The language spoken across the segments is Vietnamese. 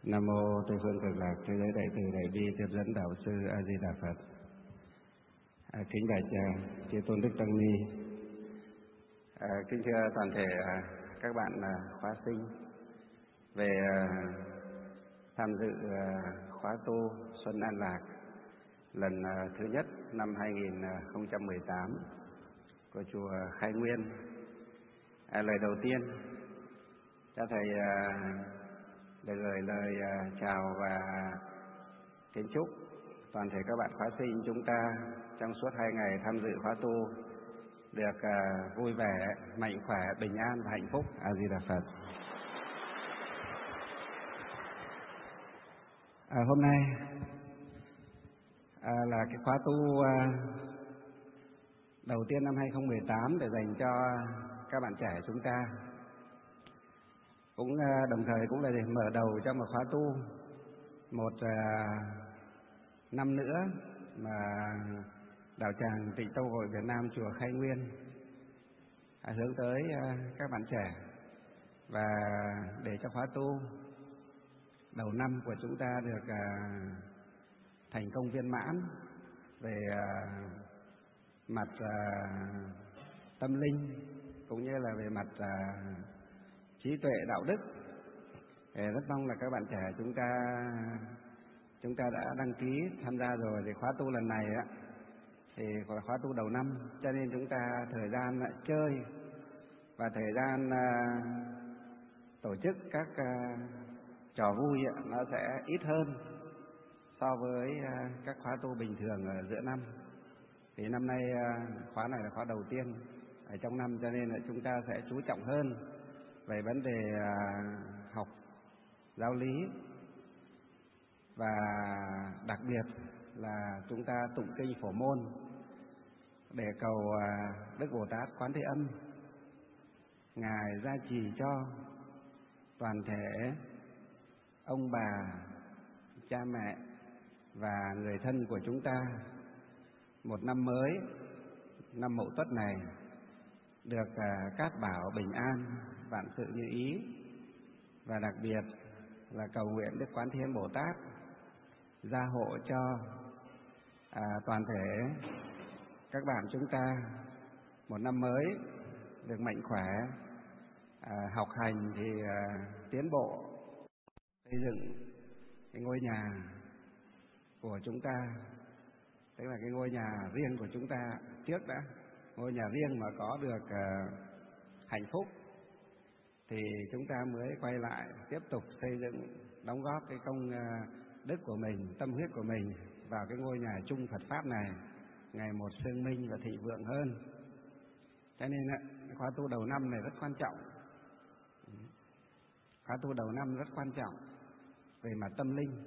Nam mô Tây phương Cực Lạc Thế giới Đại từ Đại bi Tiếp dẫn Đạo sư A Di Đà Phật. Kính bạch chư tôn đức tăng ni, kính thưa toàn thể các bạn khóa sinh về tham dự khóa tu Xuân An Lạc lần thứ nhất năm 2018 của chùa Khai Nguyên. Lời đầu tiên cho thầy được gửi lời chào và kính chúc toàn thể các bạn khóa sinh chúng ta trong suốt 2 ngày tham dự khóa tu được vui vẻ, mạnh khỏe, bình an và hạnh phúc. A Di Đà Phật. Hôm nay là cái khóa tu đầu tiên năm 2018 để dành cho các bạn trẻ chúng ta. Cũng đồng thời cũng là để mở đầu cho một khóa tu một năm nữa mà Đạo Tràng Tịnh Tông Hội Việt Nam chùa Khai Nguyên hướng tới các bạn trẻ, và để cho khóa tu đầu năm của chúng ta được thành công viên mãn về mặt tâm linh cũng như là về mặt trí tuệ đạo đức. Rất mong là các bạn trẻ chúng ta đã đăng ký tham gia rồi. Thì khóa tu lần này thì là khóa tu đầu năm, cho nên chúng ta thời gian chơi và thời gian tổ chức các trò vui nó sẽ ít hơn so với các khóa tu bình thường ở giữa năm. Thì năm nay khóa này là khóa đầu tiên ở trong năm, cho nên là chúng ta sẽ chú trọng hơn về vấn đề học giáo lý, và đặc biệt là chúng ta tụng kinh Phổ Môn để cầu Đức Bồ Tát Quán Thế Âm Ngài gia trì cho toàn thể ông bà, cha mẹ và người thân của chúng ta một năm mới, năm Mậu Tuất này được cát bảo bình an, vạn sự như ý, và đặc biệt là cầu nguyện Đức Quán Thế Âm Bồ Tát gia hộ cho toàn thể các bạn chúng ta một năm mới được mạnh khỏe, học hành thì tiến bộ, xây dựng cái ngôi nhà của chúng ta, tức là cái ngôi nhà riêng của chúng ta trước đã. Ngôi nhà riêng mà có được hạnh phúc thì chúng ta mới quay lại tiếp tục xây dựng, đóng góp cái công đức của mình, tâm huyết của mình vào cái ngôi nhà chung Phật Pháp này ngày một sương minh và thịnh vượng hơn. Cho nên khóa tu đầu năm này rất quan trọng. Khóa tu đầu năm rất quan trọng về mặt tâm linh.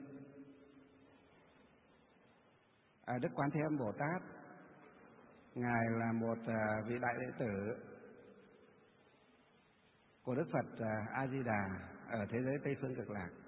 Đức Quán Thế Âm Bồ Tát, Ngài là một vị đại đệ tử của Đức Phật A Di Đà ở thế giới Tây phương Cực Lạc.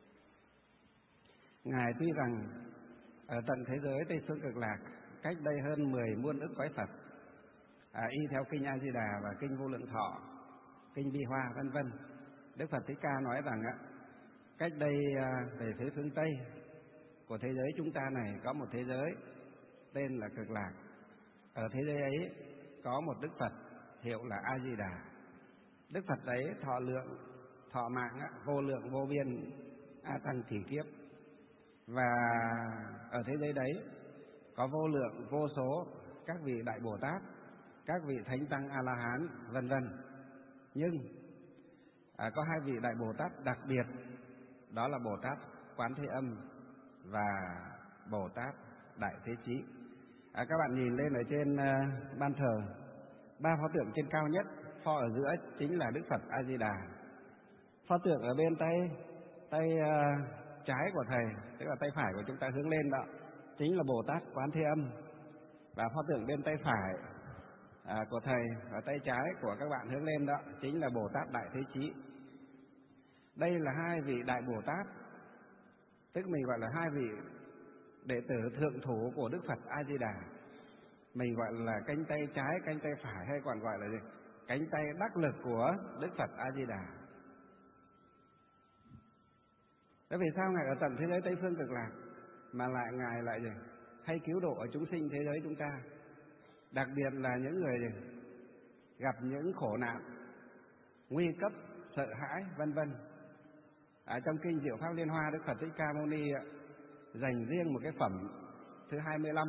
Ngài tuy rằng ở tận thế giới Tây phương Cực Lạc cách đây hơn 10 muôn ức cõi Phật, y theo kinh A Di Đà và kinh Vô Lượng Thọ, kinh Bi Hoa vân vân, Đức Phật Thích Ca nói rằng cách đây về phía phương Tây của thế giới chúng ta này có một thế giới tên là Cực Lạc. Ở thế giới ấy có một Đức Phật hiệu là A Di Đà. Đức Phật ấy thọ mạng vô lượng vô biên a tăng kỳ kiếp, và ở thế giới đấy có vô lượng vô số các vị đại Bồ Tát, các vị thánh tăng A La Hán vân vân. Nhưng có 2 vị đại Bồ Tát đặc biệt, đó là Bồ Tát Quán Thế Âm và Bồ Tát Đại Thế Chí. Các bạn nhìn lên ở trên ban thờ, 3 pho tượng trên cao nhất, pho ở giữa chính là Đức Phật A Di Đà. Pho tượng ở bên tay trái của thầy, tức là tay phải của chúng ta hướng lên đó, chính là Bồ Tát Quán Thế Âm, và pho tượng bên tay phải của thầy và tay trái của các bạn hướng lên đó chính là Bồ Tát Đại Thế Chí. Đây là 2 vị đại Bồ Tát, tức mình gọi là 2 vị đệ tử thượng thủ của Đức Phật A Di Đà. Mình gọi là cánh tay trái, cánh tay phải, hay còn gọi là gì? Cánh tay đắc lực của Đức Phật A Di Đà. Thế vì sao Ngài ở tận thế giới Tây Phương Cực Lạc mà Ngài lại gì? Hay cứu độ ở chúng sinh thế giới chúng ta, đặc biệt là những người gì? Gặp những khổ nạn, nguy cấp, sợ hãi, vân vân. Ở trong kinh Diệu Pháp Liên Hoa, Đức Phật Thích Ca Mâu Ni dành riêng một cái phẩm thứ 25.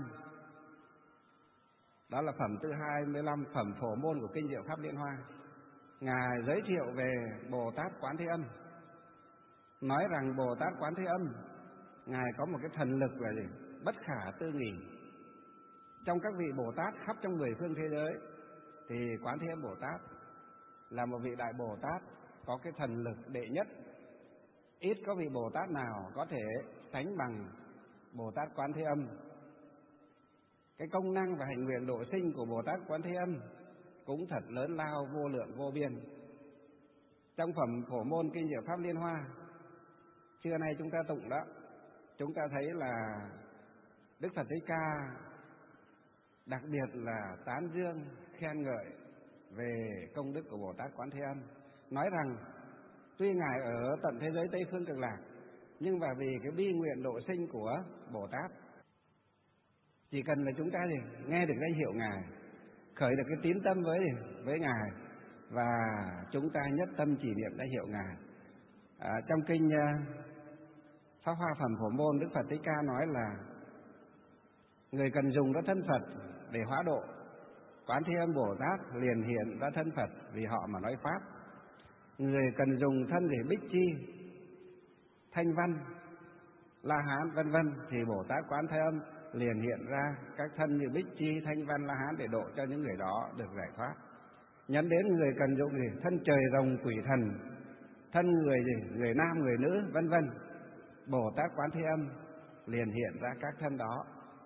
Đó là phẩm thứ 25, phẩm Phổ Môn của kinh Diệu Pháp Liên Hoa. Ngài giới thiệu về Bồ Tát Quán Thế Âm, nói rằng Bồ Tát Quán Thế Âm Ngài có một cái thần lực là gì? Bất khả tư nghì. Trong các vị Bồ Tát khắp trong 10 phương thế giới thì Quán Thế Âm Bồ Tát là một vị đại Bồ Tát có cái thần lực đệ nhất. Ít có vị Bồ Tát nào có thể sánh bằng Bồ Tát Quán Thế Âm. Cái công năng và hành nguyện độ sinh của Bồ Tát Quán Thế Âm cũng thật lớn lao, vô lượng vô biên. Trong phẩm Phổ Môn kinh Diệu Pháp Liên Hoa trưa nay chúng ta tụng đó, chúng ta thấy là Đức Phật Thích Ca đặc biệt là tán dương khen ngợi về công đức của Bồ Tát Quán Thế Âm, nói rằng tuy Ngài ở tận thế giới Tây Phương Cực Lạc, nhưng mà vì cái bi nguyện độ sinh của Bồ Tát, chỉ cần là chúng ta gì nghe được danh hiệu Ngài, khởi được cái tín tâm với Ngài, và chúng ta nhất tâm chỉ niệm danh hiệu Ngài. Trong kinh Pháp Hoa Phẩm Phổ Môn, Đức Phật Thích Ca nói là người cần dùng ra thân Phật để hóa độ, Quán Thế Âm Bồ Tát liền hiện ra thân Phật vì họ mà nói pháp. Người cần dùng thân để bích chi, thanh văn, La Hán vân vân thì Bồ Tát Quán Thế Âm liền hiện ra các thân như bích chi, thanh văn, La Hán để độ cho những người đó được giải thoát. Nhấn đến người cần dụng gì? Thân trời rồng quỷ thần, thân người gì? Người nam, người nữ vân vân, Bồ Tát Quán Thế Âm liền hiện ra các thân đó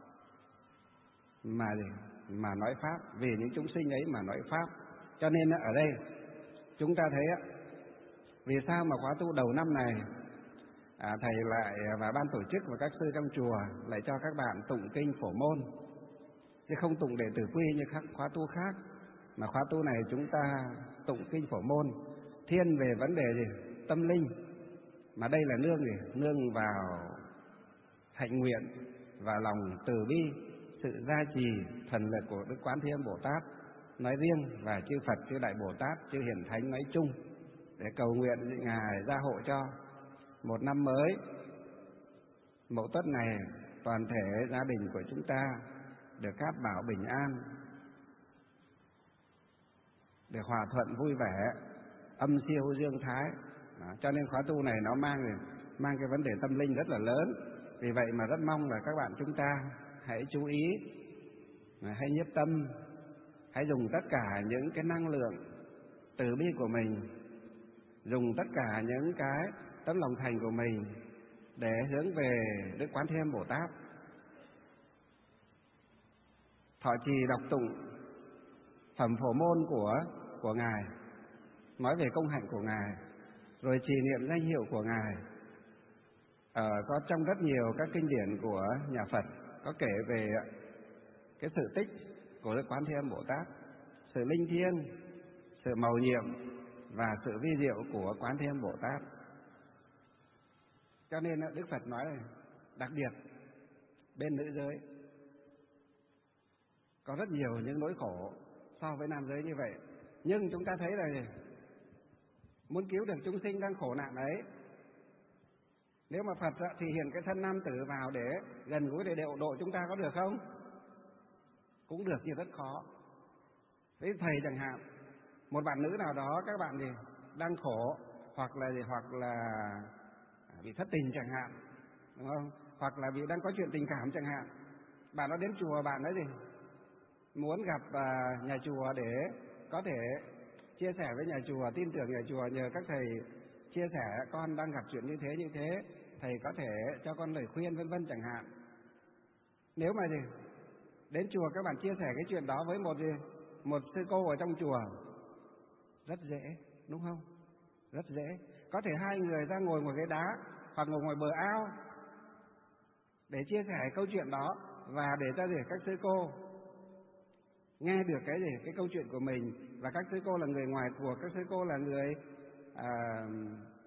mà nói pháp, vì những chúng sinh ấy mà nói pháp. Cho nên ở đây chúng ta thấy vì sao mà khóa tu đầu năm này thầy lại và ban tổ chức và các sư trong chùa lại cho các bạn tụng kinh Phổ Môn, chứ không tụng đệ tử quy như các khóa tu khác, mà khóa tu này chúng ta tụng kinh Phổ Môn thiên về vấn đề gì? Tâm linh. Mà đây là nương gì? Nương vào hạnh nguyện và lòng từ bi, sự gia trì thần lực của Đức Quán Thế Âm Bồ Tát nói riêng và chư Phật, chư Đại Bồ Tát, chư Hiển Thánh nói chung, để cầu nguyện Ngài gia hộ cho một năm mới Mậu Tuất này toàn thể gia đình của chúng ta được cát bảo bình an, được hòa thuận vui vẻ, âm siêu dương thái. Cho nên khóa tu này nó mang cái vấn đề tâm linh rất là lớn. Vì vậy mà rất mong là các bạn chúng ta hãy chú ý, hãy nhiếp tâm, hãy dùng tất cả những cái năng lượng từ bi của mình, dùng tất cả những cái tấm lòng thành của mình để hướng về Đức Quán Thế Âm Bồ Tát, thọ trì đọc tụng phẩm Phổ Môn của Ngài, nói về công hạnh của Ngài, rồi trì niệm danh hiệu của Ngài. Có trong rất nhiều các kinh điển của nhà Phật có kể về cái sự tích của Đức Quán Thế Âm Bồ Tát, sự linh thiêng, sự mầu nhiệm và sự vi diệu của Quán Thế Âm Bồ Tát. Cho nên Đức Phật nói là đặc biệt bên nữ giới có rất nhiều những nỗi khổ so với nam giới như vậy, nhưng chúng ta thấy là muốn cứu được chúng sinh đang khổ nạn ấy, nếu mà Phật thì hiện cái thân nam tử vào để gần gũi để độ chúng ta, có được không? Cũng được, nhưng rất khó. Với thầy chẳng hạn, một bạn nữ nào đó các bạn thì đang khổ, hoặc là bị thất tình chẳng hạn, đúng không? Hoặc là vì đang có chuyện tình cảm chẳng hạn, bạn nó đến chùa, bạn nói gì? Muốn gặp nhà chùa để có thể chia sẻ với nhà chùa, tin tưởng nhà chùa, nhờ các thầy chia sẻ con đang gặp chuyện như thế, thầy có thể cho con lời khuyên vân vân chẳng hạn. Nếu mà đến chùa các bạn chia sẻ cái chuyện đó với một sư cô ở trong chùa, rất dễ, đúng không? Rất dễ. Có thể hai người ra ngồi ngoài ghế đá hoặc ngồi ngoài bờ ao để chia sẻ câu chuyện đó, và để cho các sư cô nghe được cái câu chuyện của mình. Và các sư cô là người ngoài cuộc, các sư cô là người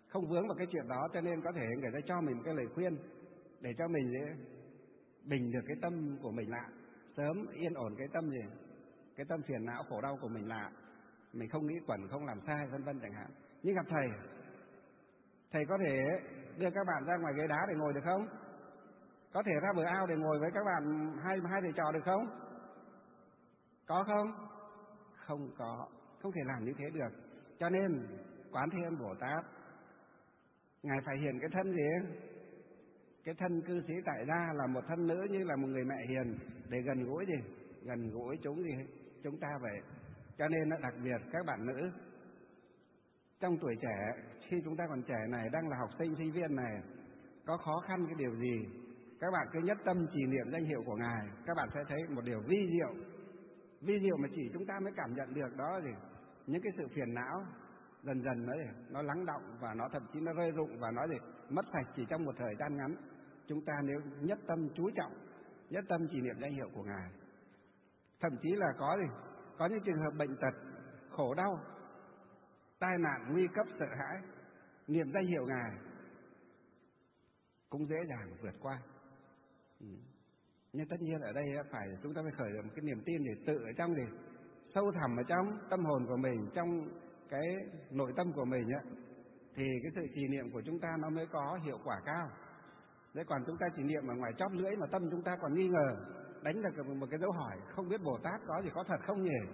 không vướng vào cái chuyện đó, cho nên có thể người ta cho mình một cái lời khuyên để cho mình bình được cái tâm của mình lại, sớm yên ổn cái tâm gì, cái tâm phiền não khổ đau của mình lại, mình không nghĩ quẩn, không làm sai, vân vân chẳng hạn. Nhưng gặp thầy có thể đưa các bạn ra ngoài ghế đá để ngồi được không? Có thể ra bờ ao để ngồi với các bạn hai thầy trò được không? Có không? Không có, không thể làm như thế được. Cho nên Quán Thế Âm Bồ Tát Ngài phải hiện cái thân gì? Cái thân cư sĩ tại gia là một thân nữ như là một người mẹ hiền để gần gũi gì? Gần gũi chúng ta vậy. Cho nên đặc biệt các bạn nữ trong tuổi trẻ, khi chúng ta còn trẻ này, đang là học sinh sinh viên này, có khó khăn cái điều gì, các bạn cứ nhất tâm trì niệm danh hiệu của Ngài, các bạn sẽ thấy một điều vi diệu mà chỉ chúng ta mới cảm nhận được đó gì? Những cái sự phiền não dần dần nó lắng động và nó thậm chí nó rơi rụng và nó mất sạch chỉ trong một thời gian ngắn. Chúng ta nếu nhất tâm chú trọng, nhất tâm trì niệm danh hiệu của Ngài, thậm chí là có những trường hợp bệnh tật, khổ đau, tai nạn, nguy cấp, sợ hãi, niệm danh hiệu Ngài cũng dễ dàng vượt qua. Nhưng tất nhiên ở đây chúng ta phải khởi được một cái niềm tin để tự ở trong sâu thẳm ở trong tâm hồn của mình, trong cái nội tâm của mình thì cái sự trì niệm của chúng ta nó mới có hiệu quả cao. Thế còn chúng ta trì niệm ở ngoài chóp lưỡi mà tâm chúng ta còn nghi ngờ, đánh được một cái dấu hỏi, không biết Bồ Tát có gì có thật không nhỉ?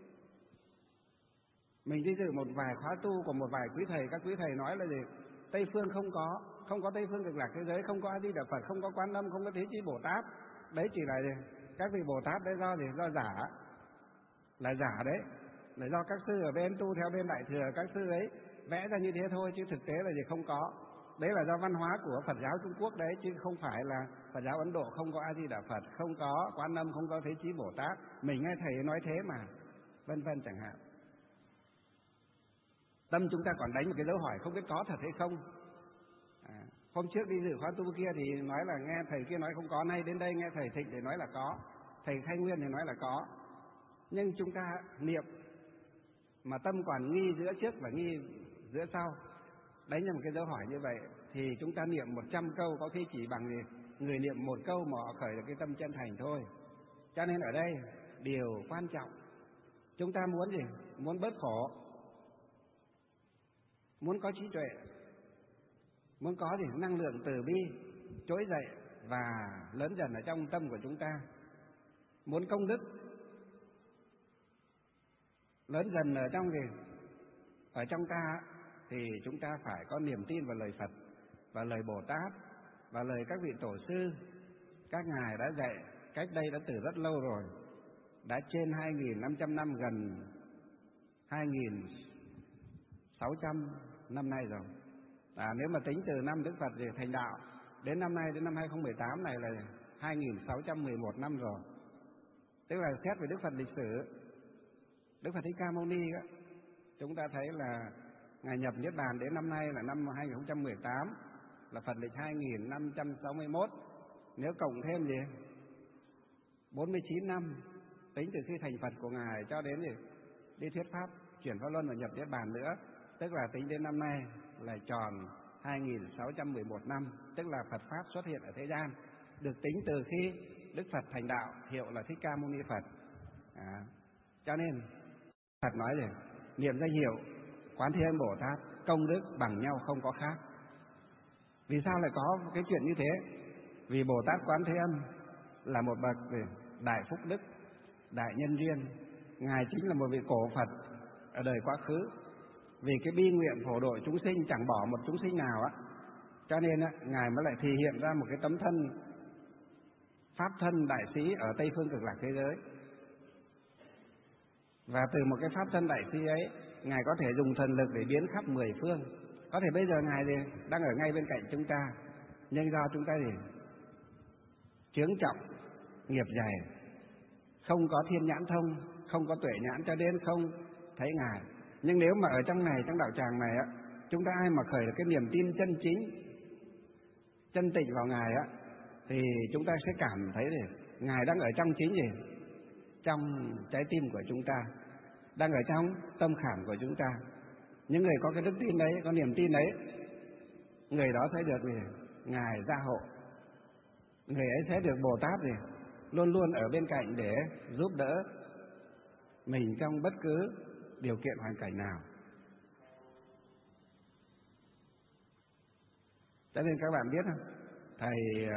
Mình đi dự một vài khóa tu của một vài quý thầy, các quý thầy nói là gì? Tây phương không có Tây phương Cực Lạc thế giới, không có A Di Đà Phật, không có Quan Âm, không có Thế Chí Bồ Tát. Đấy chỉ là các vị Bồ Tát đấy do giả, là giả đấy, là do các sư ở bên tu theo bên Đại Thừa, các sư ấy vẽ ra như thế thôi, chứ thực tế là không có. Đấy là do văn hóa của Phật giáo Trung Quốc đấy, chứ không phải là Phật giáo Ấn Độ không có A Di Đà Phật, không có Quan Âm, không có Thế Chí Bồ Tát. Mình nghe thầy nói thế mà, vân vân chẳng hạn. Tâm chúng ta còn đánh một cái dấu hỏi không biết có thật hay không. Hôm trước đi dự khóa tu kia thì nói là nghe thầy kia nói không có, nay đến đây nghe thầy Thịnh thì nói là có, thầy Khai Nguyên thì nói là có. Nhưng chúng ta niệm mà tâm còn nghi giữa trước và nghi giữa sau, đánh ra một cái dấu hỏi như vậy thì chúng ta niệm 100 câu có khi chỉ bằng người niệm một câu mà họ khởi được cái tâm chân thành thôi. Cho nên ở đây điều quan trọng chúng ta muốn gì? Muốn bớt khổ, muốn có trí tuệ, muốn có năng lượng từ bi trỗi dậy và lớn dần ở trong tâm của chúng ta, muốn công đức lớn dần ở trong ở trong ta, thì chúng ta phải có niềm tin vào lời Phật và lời Bồ Tát và lời các vị tổ sư. Các ngài đã dạy cách đây đã từ rất lâu rồi, đã trên 2.500 năm, gần 2.600 năm nay rồi. Nếu mà tính từ năm Đức Phật thành đạo đến năm nay, đến năm 2018 này là 2.611 năm rồi. Tức là xét về Đức Phật lịch sử, Đức Phật Thích Ca Mâu Ni đó, chúng ta thấy là Ngài nhập Niết Bàn đến năm nay là năm 2018, là Phật lịch 2561. Nếu cộng thêm 49 năm tính từ khi thành Phật của Ngài cho đến đi thuyết pháp, chuyển Pháp Luân và nhập Niết Bàn nữa, tức là tính đến năm nay là tròn 2.611 năm, tức là Phật Pháp xuất hiện ở thế gian, được tính từ khi Đức Phật thành đạo, hiệu là Thích Ca Mâu Ni Phật. Cho nên Phật nói niệm danh hiệu Quán Thế Âm Bồ Tát công đức bằng nhau không có khác. Vì sao lại có cái chuyện như thế? Vì Bồ Tát Quán Thế Âm là một bậc đại phúc đức, đại nhân duyên. Ngài chính là một vị cổ Phật ở đời quá khứ, vì cái bi nguyện phổ độ chúng sinh chẳng bỏ một chúng sinh nào cho nên Ngài mới lại thể hiện ra một cái tấm thân pháp thân đại sĩ ở Tây phương Cực Lạc thế giới. Và từ một cái pháp thân đại sĩ ấy, Ngài có thể dùng thần lực để biến khắp 10 phương. Có thể bây giờ Ngài đang ở ngay bên cạnh chúng ta, nhưng do chúng ta chướng trọng, nghiệp dày, không có thiên nhãn thông, không có tuệ nhãn, cho nên không thấy Ngài. Nhưng nếu mà ở trong này, trong đạo tràng này chúng ta ai mà khởi được cái niềm tin chân chính, chân tịnh vào Ngài thì chúng ta sẽ cảm thấy Ngài đang ở trong chính trong trái tim của chúng ta, đang ở trong tâm khảm của chúng ta. Những người có cái đức tin đấy, có niềm tin đấy, người đó sẽ được Ngài gia hộ. Người ấy sẽ được Bồ Tát luôn luôn ở bên cạnh để giúp đỡ mình trong bất cứ điều kiện hoàn cảnh nào. Cho nên các bạn biết không, thầy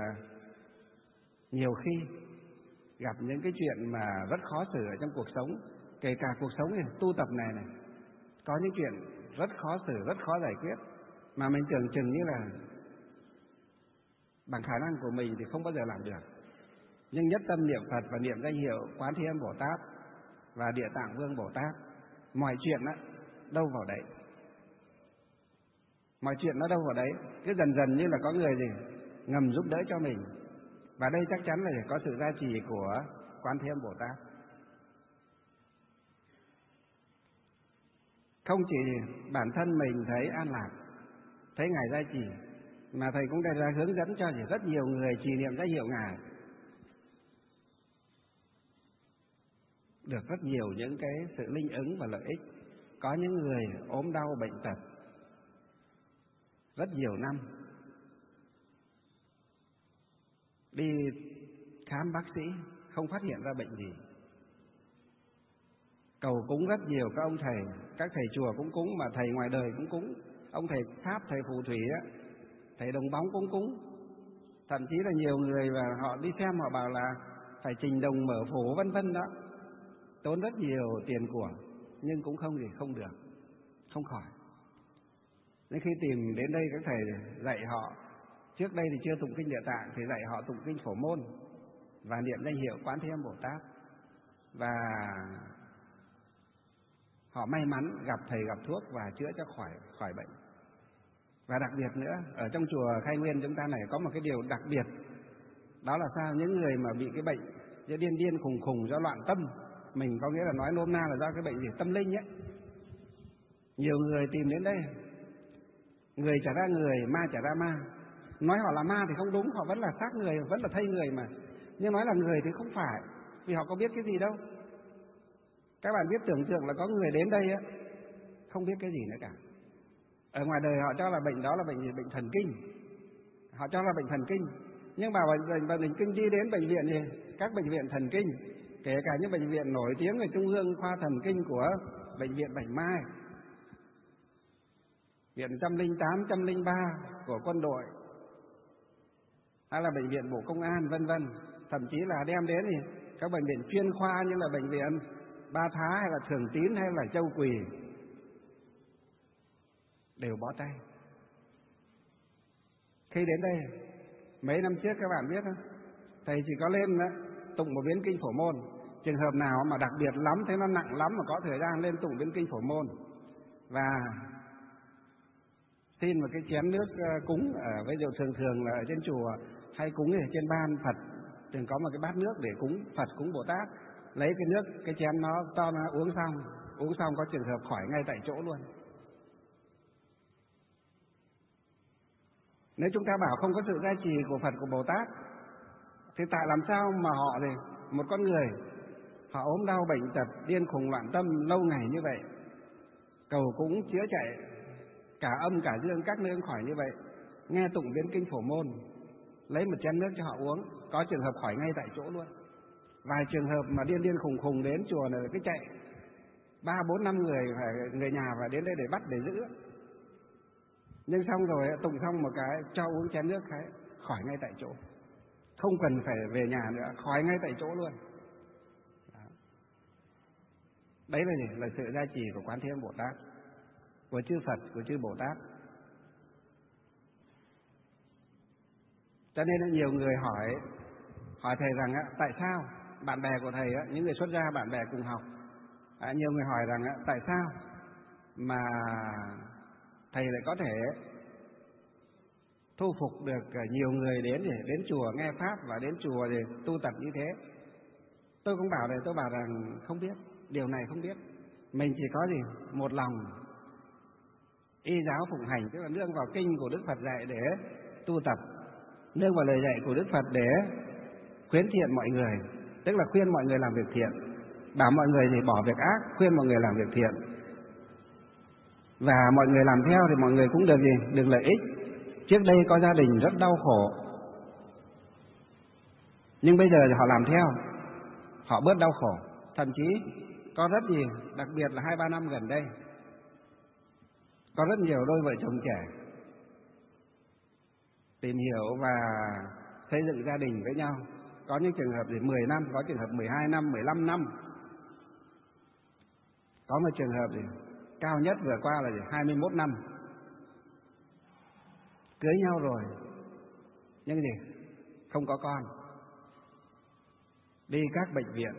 nhiều khi gặp những cái chuyện mà rất khó xử ở trong cuộc sống, kể cả cuộc sống tu tập này, có những chuyện rất khó xử, rất khó giải quyết, mà mình tưởng chừng như là bằng khả năng của mình thì không bao giờ làm được. Nhưng nhất tâm niệm Phật và niệm danh hiệu Quán Thế Âm Bồ Tát và Địa Tạng Vương Bồ Tát, mọi chuyện đâu vào đấy. Mọi chuyện nó đâu vào đấy, cứ dần dần như là có người ngầm giúp đỡ cho mình. Và đây chắc chắn là có sự gia trì của Quán Thế Âm Bồ Tát. Không chỉ bản thân mình thấy an lạc, thấy Ngài gia trì, mà thầy cũng đã hướng dẫn cho rất nhiều người trì niệm danh hiệu Ngài được rất nhiều những cái sự linh ứng và lợi ích. Có những người ốm đau bệnh tật rất nhiều năm, đi khám bác sĩ không phát hiện ra bệnh gì, cầu cúng rất nhiều các ông thầy, các thầy chùa cũng cúng, mà thầy ngoài đời cũng cúng, ông thầy Pháp, thầy phù thủy thầy đồng bóng cũng cúng. Thậm chí là nhiều người và họ đi xem họ bảo là phải trình đồng mở phổ vân vân đó, tốn rất nhiều tiền của, nhưng cũng không được, không khỏi. Nên khi tìm đến đây các thầy dạy họ, trước đây thì chưa tụng kinh Địa Tạng thì dạy họ tụng kinh Phổ Môn và niệm danh hiệu Quán Thế Âm Bồ Tát, và họ may mắn gặp thầy gặp thuốc và chữa cho khỏi bệnh. Và đặc biệt nữa, ở trong chùa Khai Nguyên chúng ta này có một cái điều đặc biệt, đó là sao? Những người mà bị cái bệnh điên khùng do loạn tâm, mình có nghĩa là nói nôm na là do cái bệnh tâm linh ấy, nhiều người tìm đến đây, người trả ra người, ma trả ra ma. Nói họ là ma thì không đúng, họ vẫn là xác người, vẫn là thây người mà. Nhưng nói là người thì không phải, vì họ có biết cái gì đâu. Các bạn biết tưởng tượng là có người đến đây không biết cái gì nữa cả. Ở ngoài đời họ cho là bệnh đó là bệnh thần kinh, họ cho là bệnh thần kinh. Nhưng mà bệnh kinh đi đến bệnh viện thì các bệnh viện thần kinh, kể cả những bệnh viện nổi tiếng ở Trung ương khoa thần kinh của bệnh viện Bạch Mai, viện 108, 103 của quân đội, hay là bệnh viện Bộ Công an vân vân, thậm chí là đem đến thì các bệnh viện chuyên khoa như là bệnh viện Ba Thá hay là Thường Tín hay là Châu Quỳ đều bó tay. Khi đến đây mấy năm trước các bạn biết không, thầy chỉ có lên tụng một biến kinh Phổ Môn. Trường hợp nào mà đặc biệt lắm, thấy nó nặng lắm mà có thời gian lên tụng biến kinh Phổ Môn và xin một cái chén nước cúng. Ví dụ thường là ở trên chùa hay cúng ở trên ban Phật thường có một cái bát nước để cúng Phật, cúng Bồ Tát, lấy cái nước, cái chén nó cho nó uống xong có trường hợp khỏi ngay tại chỗ luôn. Nếu chúng ta bảo không có sự gia trì của Phật, của Bồ Tát thì tại làm sao mà họ một con người họ ốm đau bệnh tật, điên khùng loạn tâm lâu ngày như vậy, cầu cúng chữa chạy cả âm cả dương các nơi khỏi như vậy, nghe tụng biến kinh Phổ Môn, lấy một chén nước cho họ uống, có trường hợp khỏi ngay tại chỗ luôn. Vài trường hợp mà điên khùng đến chùa này cái chạy 3, 4, 5 người người nhà và đến đây để bắt để giữ. Nhưng xong rồi tụng xong một cái cho uống chén nước cái khỏi ngay tại chỗ, không cần phải về nhà nữa, khỏi ngay tại chỗ luôn. Đấy là sự gia trì của Quán Thế Âm Bồ Tát, của chư Phật, của chư Bồ Tát. Cho nên là nhiều người hỏi thầy rằng tại sao bạn bè của thầy, những người xuất gia bạn bè cùng học, nhiều người hỏi rằng tại sao mà thầy lại có thể thu phục được nhiều người đến chùa nghe pháp và đến chùa để tu tập như thế. Tôi cũng tôi bảo rằng không biết, điều này không biết. Mình chỉ có một lòng y giáo phụng hành, tức là nương vào kinh của Đức Phật dạy để tu tập, nương vào lời dạy của Đức Phật để khuyến thiện mọi người, tức là khuyên mọi người làm việc thiện, bảo mọi người bỏ việc ác, khuyên mọi người làm việc thiện. Và mọi người làm theo thì mọi người cũng được gì? Được lợi ích. Trước đây có gia đình rất đau khổ, nhưng bây giờ thì họ làm theo, họ bớt đau khổ. Thậm chí có rất gì, đặc biệt là 2-3 năm gần đây, có rất nhiều đôi vợ chồng trẻ tìm hiểu và xây dựng gia đình với nhau. Có những trường hợp thì 10 năm, có trường hợp 12 năm, 15 năm. Có một trường hợp thì cao nhất vừa qua là 21 năm. Cưới nhau rồi, nhưng gì? Không có con. Đi các bệnh viện,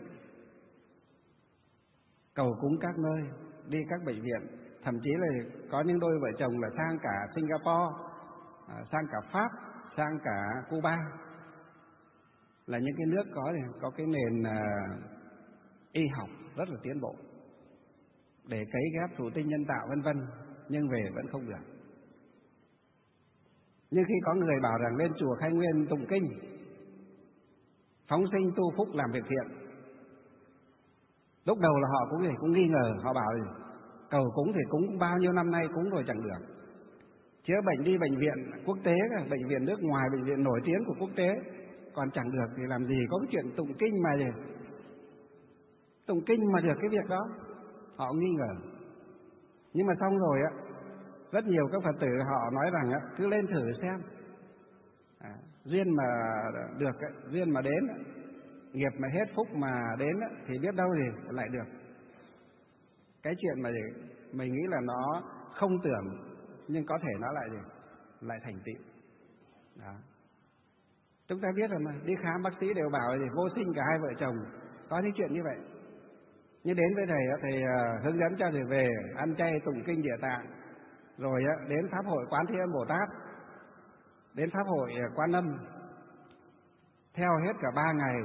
cầu cúng các nơi, đi các bệnh viện. Thậm chí là có những đôi vợ chồng là sang cả Singapore, sang cả Pháp, sang cả Cuba, là những cái nước có cái nền y học rất là tiến bộ, để cấy ghép thụ tinh nhân tạo vân vân, nhưng về vẫn không được. Nhưng khi có người bảo rằng lên chùa Khai Nguyên tụng kinh, phóng sinh tu phúc làm việc thiện, lúc đầu là họ cũng nghi ngờ. Họ bảo gì? Cầu cúng thì cúng bao nhiêu năm nay cúng rồi chẳng được. Chữa bệnh đi bệnh viện quốc tế, bệnh viện nước ngoài, bệnh viện nổi tiếng của quốc tế, còn chẳng được thì làm gì có cái chuyện tụng kinh mà gì? Tụng kinh mà được cái việc đó. Họ nghi ngờ. Nhưng mà xong rồi á, rất nhiều các Phật tử họ nói rằng á, cứ lên thử xem. Duyên mà được, duyên mà đến, nghiệp mà hết, phúc mà đến thì biết đâu thì lại được. Cái chuyện mà mình nghĩ là nó không tưởng, nhưng có thể nó lại thành tựu. Đó. Chúng ta biết rồi mà, đi khám bác sĩ đều bảo gì vô sinh cả hai vợ chồng, có những chuyện như vậy. Nhưng đến với thầy hướng dẫn cho thầy về ăn chay tụng kinh Địa Tạng, rồi đến pháp hội Quán Thế Âm Bồ Tát, đến pháp hội Quan Âm, theo hết cả 3 ngày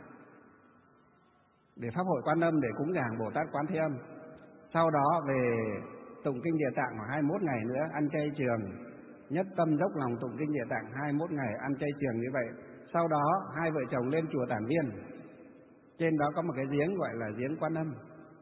để pháp hội Quan Âm để cúng dường Bồ Tát Quán Thế Âm. Sau đó về tụng kinh Địa Tạng khoảng 21 ngày nữa, ăn chay trường, nhất tâm dốc lòng tụng kinh Địa Tạng 21 ngày, ăn chay trường như vậy. Sau đó hai vợ chồng lên chùa Tản Viên, trên đó có một cái giếng gọi là giếng Quan Âm.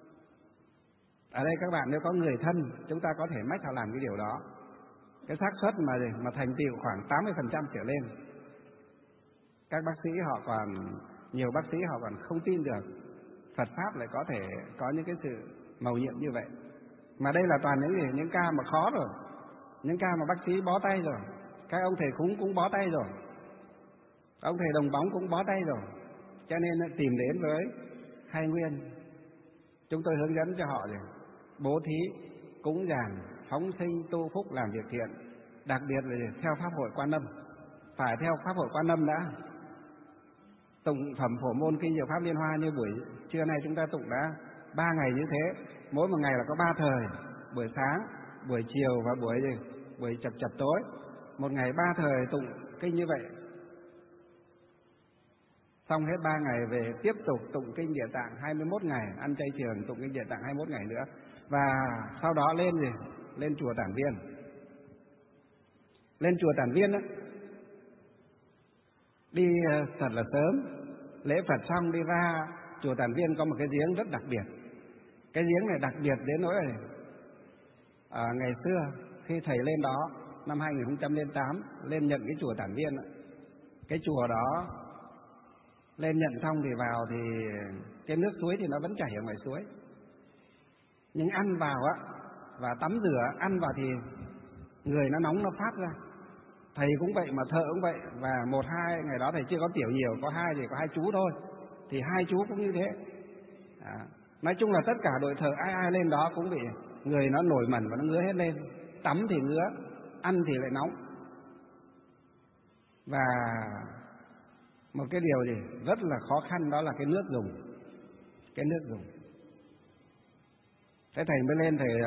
Ở đây các bạn nếu có người thân, chúng ta có thể mách họ làm cái điều đó. Cái xác suất mà thành tựu khoảng 80% trở lên. Các bác sĩ họ còn, nhiều bác sĩ họ còn không tin được Phật pháp lại có thể có những cái sự mầu nhiệm như vậy. Mà đây là toàn những ca mà khó rồi, những ca mà bác sĩ bó tay rồi, các ông thầy cúng cũng bó tay rồi, ông thầy đồng bóng cũng bó tay rồi. Cho nên tìm đến với Khai Nguyên, chúng tôi hướng dẫn cho họ rồi bố thí, cúng dường, phóng sinh, tu phúc, làm việc thiện. Đặc biệt là theo pháp hội Quan Âm, phải theo pháp hội Quan Âm đã. Tụng phẩm Phổ Môn Kinh Diệu Pháp Liên Hoa như buổi trưa nay chúng ta tụng đã 3 ngày như thế, mỗi một ngày là có 3 thời, buổi sáng, buổi chiều và buổi chập tối. Một ngày 3 thời tụng kinh như vậy. Xong hết 3 ngày về tiếp tục tụng kinh Địa Tạng 21 ngày, ăn chay trường tụng kinh Địa Tạng 21 ngày nữa. Và sau đó lên chùa Tản Viên. Lên chùa Tản Viên á, đi thật là sớm, lễ Phật xong đi ra chùa Tản Viên có một cái giếng rất đặc biệt. Cái giếng này đặc biệt đến nỗi ngày xưa khi thầy lên đó năm 2008 lên nhận cái chùa Tản Viên, cái chùa đó lên nhận xong thì vào thì cái nước suối thì nó vẫn chảy ở ngoài suối, nhưng ăn vào và tắm rửa, ăn vào thì người nó nóng, nó phát ra. Thầy cũng vậy mà thợ cũng vậy. Và 1-2 ngày đó thầy chưa có tiểu nhiều, có 2 thì có 2 chú thôi, thì 2 chú cũng như thế. Nói chung là tất cả đội thợ ai lên đó cũng bị người nó nổi mẩn và nó ngứa hết lên. Tắm thì ngứa, ăn thì lại nóng. Và một cái điều gì rất là khó khăn đó là cái nước dùng. Cái nước dùng. Thế thầy mới lên thầy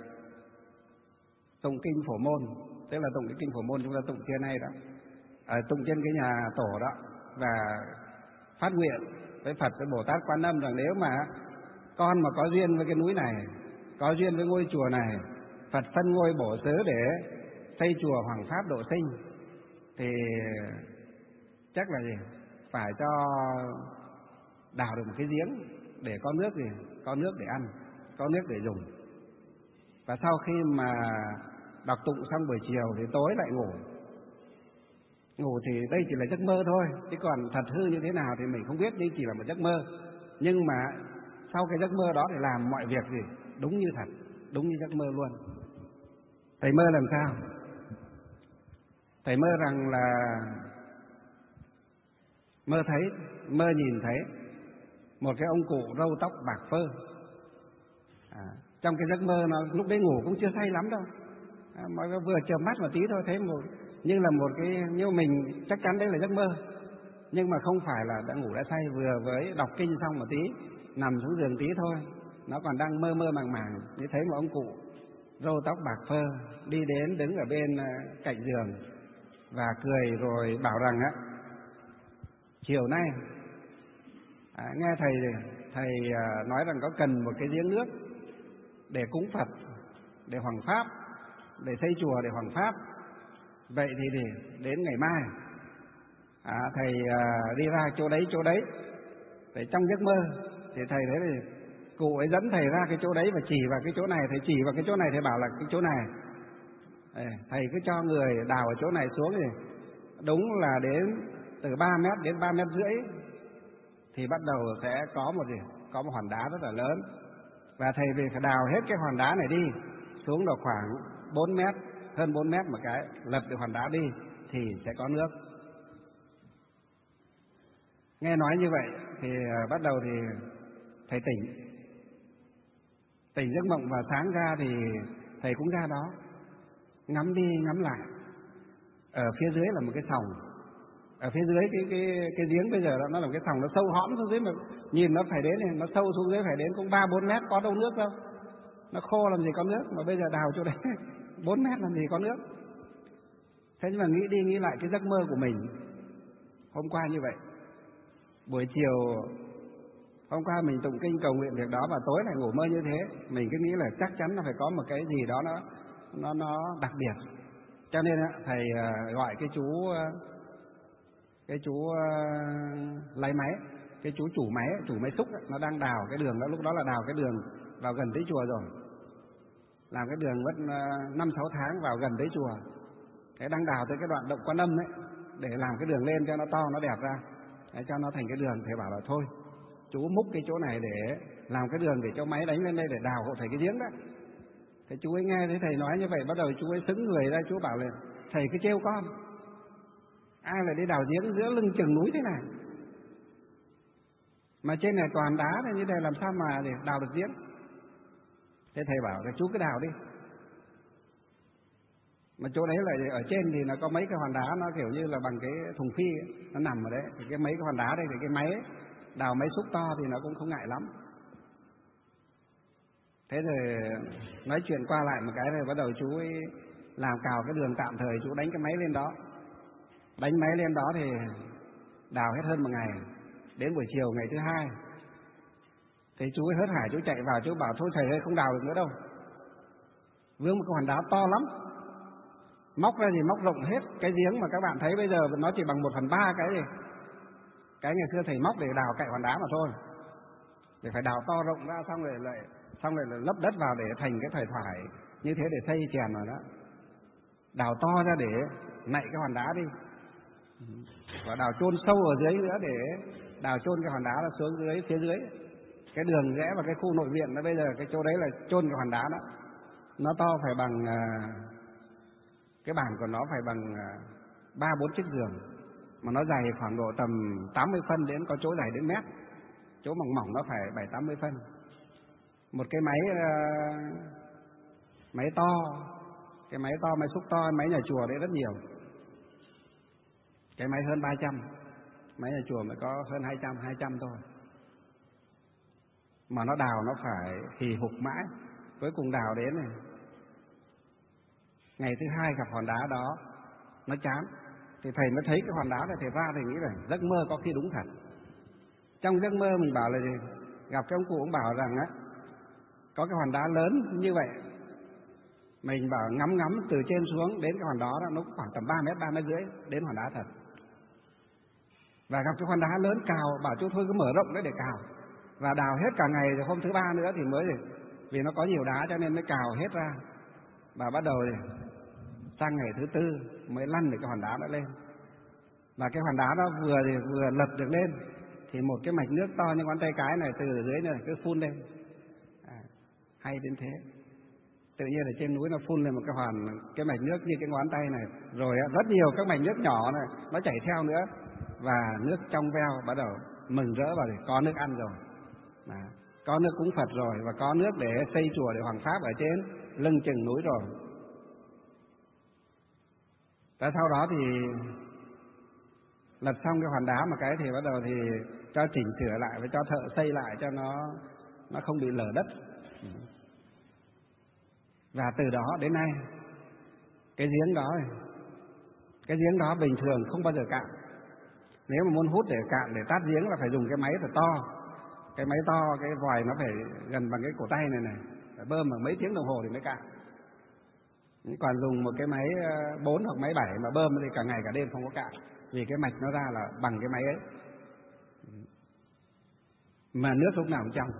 tụng kinh Phổ Môn, tức là tụng cái kinh Phổ Môn chúng ta tụng trưa nay đó, tụng trên cái nhà tổ đó, và phát nguyện với Phật với Bồ Tát Quan Âm rằng nếu mà con mà có duyên với cái núi này, có duyên với ngôi chùa này, Phật phân ngôi bổ xứ để xây chùa Hoàng Pháp độ sinh, thì chắc là phải cho đào được một cái giếng để có nước có nước để ăn, có nước để dùng. Và sau khi mà đọc tụng xong buổi chiều thì tối lại ngủ. Ngủ thì đây chỉ là giấc mơ thôi, chứ còn thật hư như thế nào thì mình không biết, đây chỉ là một giấc mơ. Nhưng mà sau cái giấc mơ đó thì làm mọi việc gì đúng như thật, đúng như giấc mơ luôn. Thầy mơ làm sao? Thầy mơ rằng là mơ nhìn thấy một cái ông cụ râu tóc bạc phơ. Trong cái giấc mơ nó lúc đấy ngủ cũng chưa say lắm đâu, mới vừa chợp mắt một tí thôi, thấy nhưng là một cái, như mình chắc chắn đấy là giấc mơ, nhưng mà không phải là đã ngủ đã say, vừa với đọc kinh xong một tí nằm xuống giường tí thôi, nó còn đang mơ mơ màng màng thì thấy một ông cụ râu tóc bạc phơ đi đến đứng ở bên cạnh giường và cười rồi bảo rằng chiều nay nghe thầy nói rằng có cần một cái giếng nước để cúng Phật, để hoằng pháp, để xây chùa để hoằng pháp. Vậy thì đến ngày mai thầy đi ra chỗ đấy. Thì trong giấc mơ thì thầy thấy thì cụ ấy dẫn thầy ra cái chỗ đấy và chỉ vào cái chỗ này, thầy chỉ vào cái chỗ này, thầy bảo là cái chỗ này. Thầy cứ cho người đào ở chỗ này xuống thì đúng là đến từ 3 mét đến 3 mét rưỡi thì bắt đầu sẽ có một hòn đá rất là lớn. Và thầy về phải đào hết cái hòn đá này đi, xuống độ khoảng 4 mét, hơn 4 mét một cái, lật được hòn đá đi thì sẽ có nước. Nghe nói như vậy thì bắt đầu thì thầy tỉnh giấc mộng, và sáng ra thì thầy cũng ra đó ngắm đi ngắm lại. Ở phía dưới là một cái sòng, ở phía dưới cái giếng bây giờ nó là một cái sòng, nó sâu hõm xuống dưới, mà nhìn nó phải đến này, nó sâu xuống dưới phải đến cũng 3-4 mét, có đâu nước đâu, nó khô làm gì có nước, mà bây giờ đào chỗ đấy 4 mét làm gì có nước. Thế nhưng mà nghĩ đi nghĩ lại cái giấc mơ của mình hôm qua như vậy, buổi chiều hôm qua mình tụng kinh cầu nguyện việc đó và tối lại ngủ mơ như thế, mình cứ nghĩ là chắc chắn nó phải có một cái gì đó nó đặc biệt. Cho nên thầy gọi cái chú lái máy, cái chú chủ máy xúc ấy, nó đang đào cái đường đó, lúc đó là đào cái đường vào gần tới chùa rồi, làm cái đường mất 5-6 tháng vào gần tới chùa, cái đang đào tới cái đoạn động Quan Âm ấy, để làm cái đường lên cho nó to nó đẹp ra, để cho nó thành cái đường. Thầy bảo là thôi chú múc cái chỗ này để làm cái đường để cho máy đánh lên đây để đào hộ thầy cái giếng đó. Thế chú ấy nghe thấy thầy nói như vậy, bắt đầu chú ấy sững người ra, chú bảo là thầy cứ trêu con, ai lại đi đào giếng giữa lưng chừng núi thế này, mà trên này toàn đá này, như thế làm sao mà để đào được giếng. Thế thầy bảo là chú cứ đào đi, mà chỗ đấy là ở trên thì nó có mấy cái hòn đá, nó kiểu như là bằng cái thùng phi ấy, nó nằm ở đấy, thì cái mấy cái hòn đá đây thì cái máy đào máy xúc to thì nó cũng không ngại lắm. Thế rồi nói chuyện qua lại một cái rồi bắt đầu chú ấy làm cào cái đường tạm thời, chú đánh cái máy lên đó. Đánh máy lên đó thì đào hết hơn một ngày. Đến buổi chiều ngày thứ hai thì chú ấy hớt hải, chú chạy vào, chú bảo thôi thầy ơi không đào được nữa đâu, vướng một cái hòn đá to lắm. Móc ra thì móc rộng hết cái giếng mà các bạn thấy bây giờ nó chỉ bằng 1/3 cái ngày xưa thầy móc để đào cạnh hòn đá mà thôi. Để phải đào to rộng ra, xong rồi lại lấp đất vào để thành cái thoải như thế để xây chèn rồi đó. Đào to ra để nạy cái hòn đá đi, và đào chôn sâu ở dưới nữa để đào chôn cái hòn đá nó xuống dưới, phía dưới cái đường rẽ vào cái khu nội viện đó. Bây giờ cái chỗ đấy là chôn cái hòn đá đó, nó to phải bằng cái bàn của nó phải bằng 3-4 chiếc giường, mà nó dày khoảng độ tầm 80 phân, đến có chỗ dày đến mét, chỗ mỏng mỏng nó phải 7-80 phân. Một cái máy to, cái máy to, máy xúc to, máy nhà chùa đấy rất nhiều, cái máy hơn 300, máy nhà chùa mới có hơn 200 thôi. Mà nó đào nó phải hì hục mãi, cuối cùng đào đến này, ngày thứ hai gặp hòn đá đó nó chán, thì thầy mới thấy cái hòn đá này, thầy ra thầy nghĩ là giấc mơ có khi đúng thật. Trong giấc mơ mình bảo là gì? Gặp cái ông cụ, ông bảo rằng á, có cái hòn đá lớn như vậy, mình bảo ngắm từ trên xuống đến cái hòn đó, nó khoảng tầm 3 mét, 3 mét rưỡi đến hòn đá thật. Và gặp cái hòn đá lớn cào, bảo chú thôi cứ mở rộng đấy để cào, và đào hết cả ngày, rồi hôm thứ 3 nữa thì mới vì nó có nhiều đá cho nên mới cào hết ra, và bắt đầu thì sang ngày thứ tư mới lăn được cái hòn đá đó lên. Và cái hòn đá đó vừa lật được lên thì một cái mạch nước to như ngón tay cái này từ dưới này cứ phun lên. Hay đến thế. Tự nhiên ở trên núi nó phun lên một cái mạch nước như cái ngón tay này, rồi rất nhiều các mạch nước nhỏ này nó chảy theo nữa, và nước trong veo, bắt đầu mừng rỡ và có nước ăn rồi. Có nước cúng Phật rồi, và có nước để xây chùa để hoàng pháp ở trên lưng chừng núi rồi. Và sau đó thì lật xong cái hòn đá một cái thì bắt đầu thì cho chỉnh sửa lại và cho thợ xây lại cho nó không bị lở đất. Và từ đó đến nay cái giếng đó bình thường không bao giờ cạn. Nếu mà muốn hút để cạn, để tát giếng là phải dùng cái máy thật to. Cái máy to, cái vòi nó phải gần bằng cái cổ tay này, phải bơm bằng mấy tiếng đồng hồ thì mới cạn. Còn dùng một cái máy 4 hoặc máy 7 mà bơm thì cả ngày cả đêm không có cạn, vì cái mạch nó ra là bằng cái máy ấy. Mà nước lúc nào cũng trong.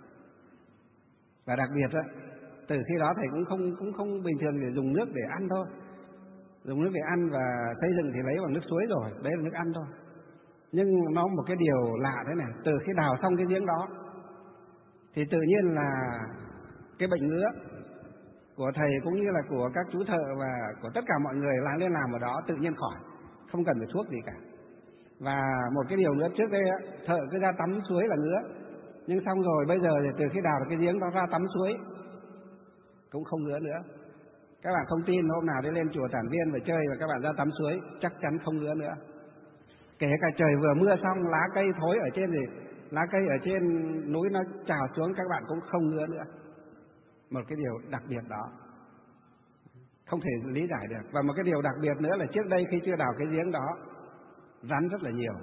Và đặc biệt từ khi đó thầy cũng không bình thường để dùng nước để ăn thôi. Dùng nước để ăn và xây dựng thì lấy bằng nước suối rồi, đấy là nước ăn thôi. Nhưng nó một cái điều lạ thế này, từ khi đào xong cái giếng đó thì tự nhiên là cái bệnh ngứa của thầy cũng như là của các chú thợ và của tất cả mọi người lên làm ở đó tự nhiên khỏi, không cần phải thuốc gì cả. Và một cái điều nữa, trước đây thợ cứ ra tắm suối là ngứa, nhưng xong rồi bây giờ thì từ khi đào được cái giếng đó ra tắm suối cũng không ngứa nữa. Các bạn không tin, hôm nào đi lên chùa Tản Viên và chơi và các bạn ra tắm suối chắc chắn không ngứa nữa. Kể cả trời vừa mưa xong, lá cây thối ở trên lá cây ở trên núi nó trào xuống, các bạn cũng không ngứa nữa. Một cái điều đặc biệt đó không thể lý giải được. Và một cái điều đặc biệt nữa là trước đây khi chưa đào cái giếng đó, rắn rất là nhiều.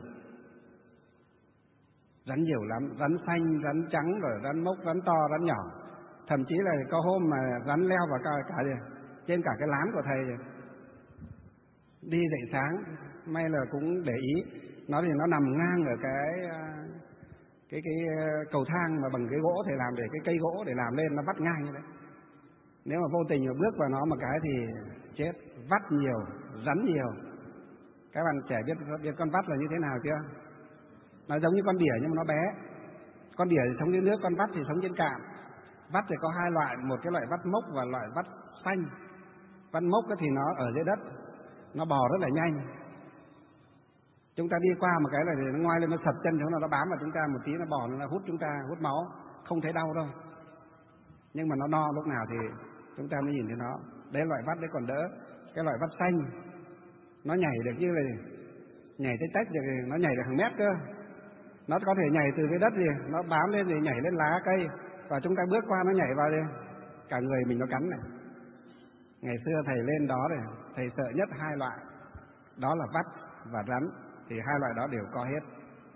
Rắn nhiều lắm, rắn xanh, rắn trắng, rồi rắn mốc, rắn to, rắn nhỏ. Thậm chí là có hôm mà rắn leo vào cả trên cả cái lán của thầy. Đi dậy sáng, may là cũng để ý, nó thì nó nằm ngang ở cái cầu thang mà bằng cái gỗ thầy làm, để cái cây gỗ để làm lên nó vắt ngang như đấy. Nếu mà vô tình mà bước vào nó một cái thì chết. Vắt nhiều, rắn nhiều. Các bạn trẻ biết con vắt là như thế nào chưa? Nó giống như con đỉa nhưng mà nó bé. Con đỉa thì sống dưới nước, con vắt thì sống trên cạn. Vắt thì có hai loại, một cái loại vắt mốc và loại vắt xanh. Vắt mốc thì nó ở dưới đất, nó bò rất là nhanh. Chúng ta đi qua một cái là nó ngoai lên, nó sập chân chúng nó bám vào chúng ta một tí, nó bò, nó hút chúng ta, hút máu, không thấy đau đâu. Nhưng mà nó no lúc nào thì chúng ta mới nhìn thấy nó. Đấy loại vắt đấy còn đỡ. Cái loại vắt xanh nó nhảy được như là nhảy tới tách được, nó nhảy được hàng mét cơ. Nó có thể nhảy từ cái đất gì, nó bám lên thì nhảy lên lá cây, và chúng ta bước qua nó nhảy vào đi, cả người mình nó cắn này. Ngày xưa thầy lên đó này, thầy sợ nhất hai loại, đó là vắt và rắn, thì hai loại đó đều có hết.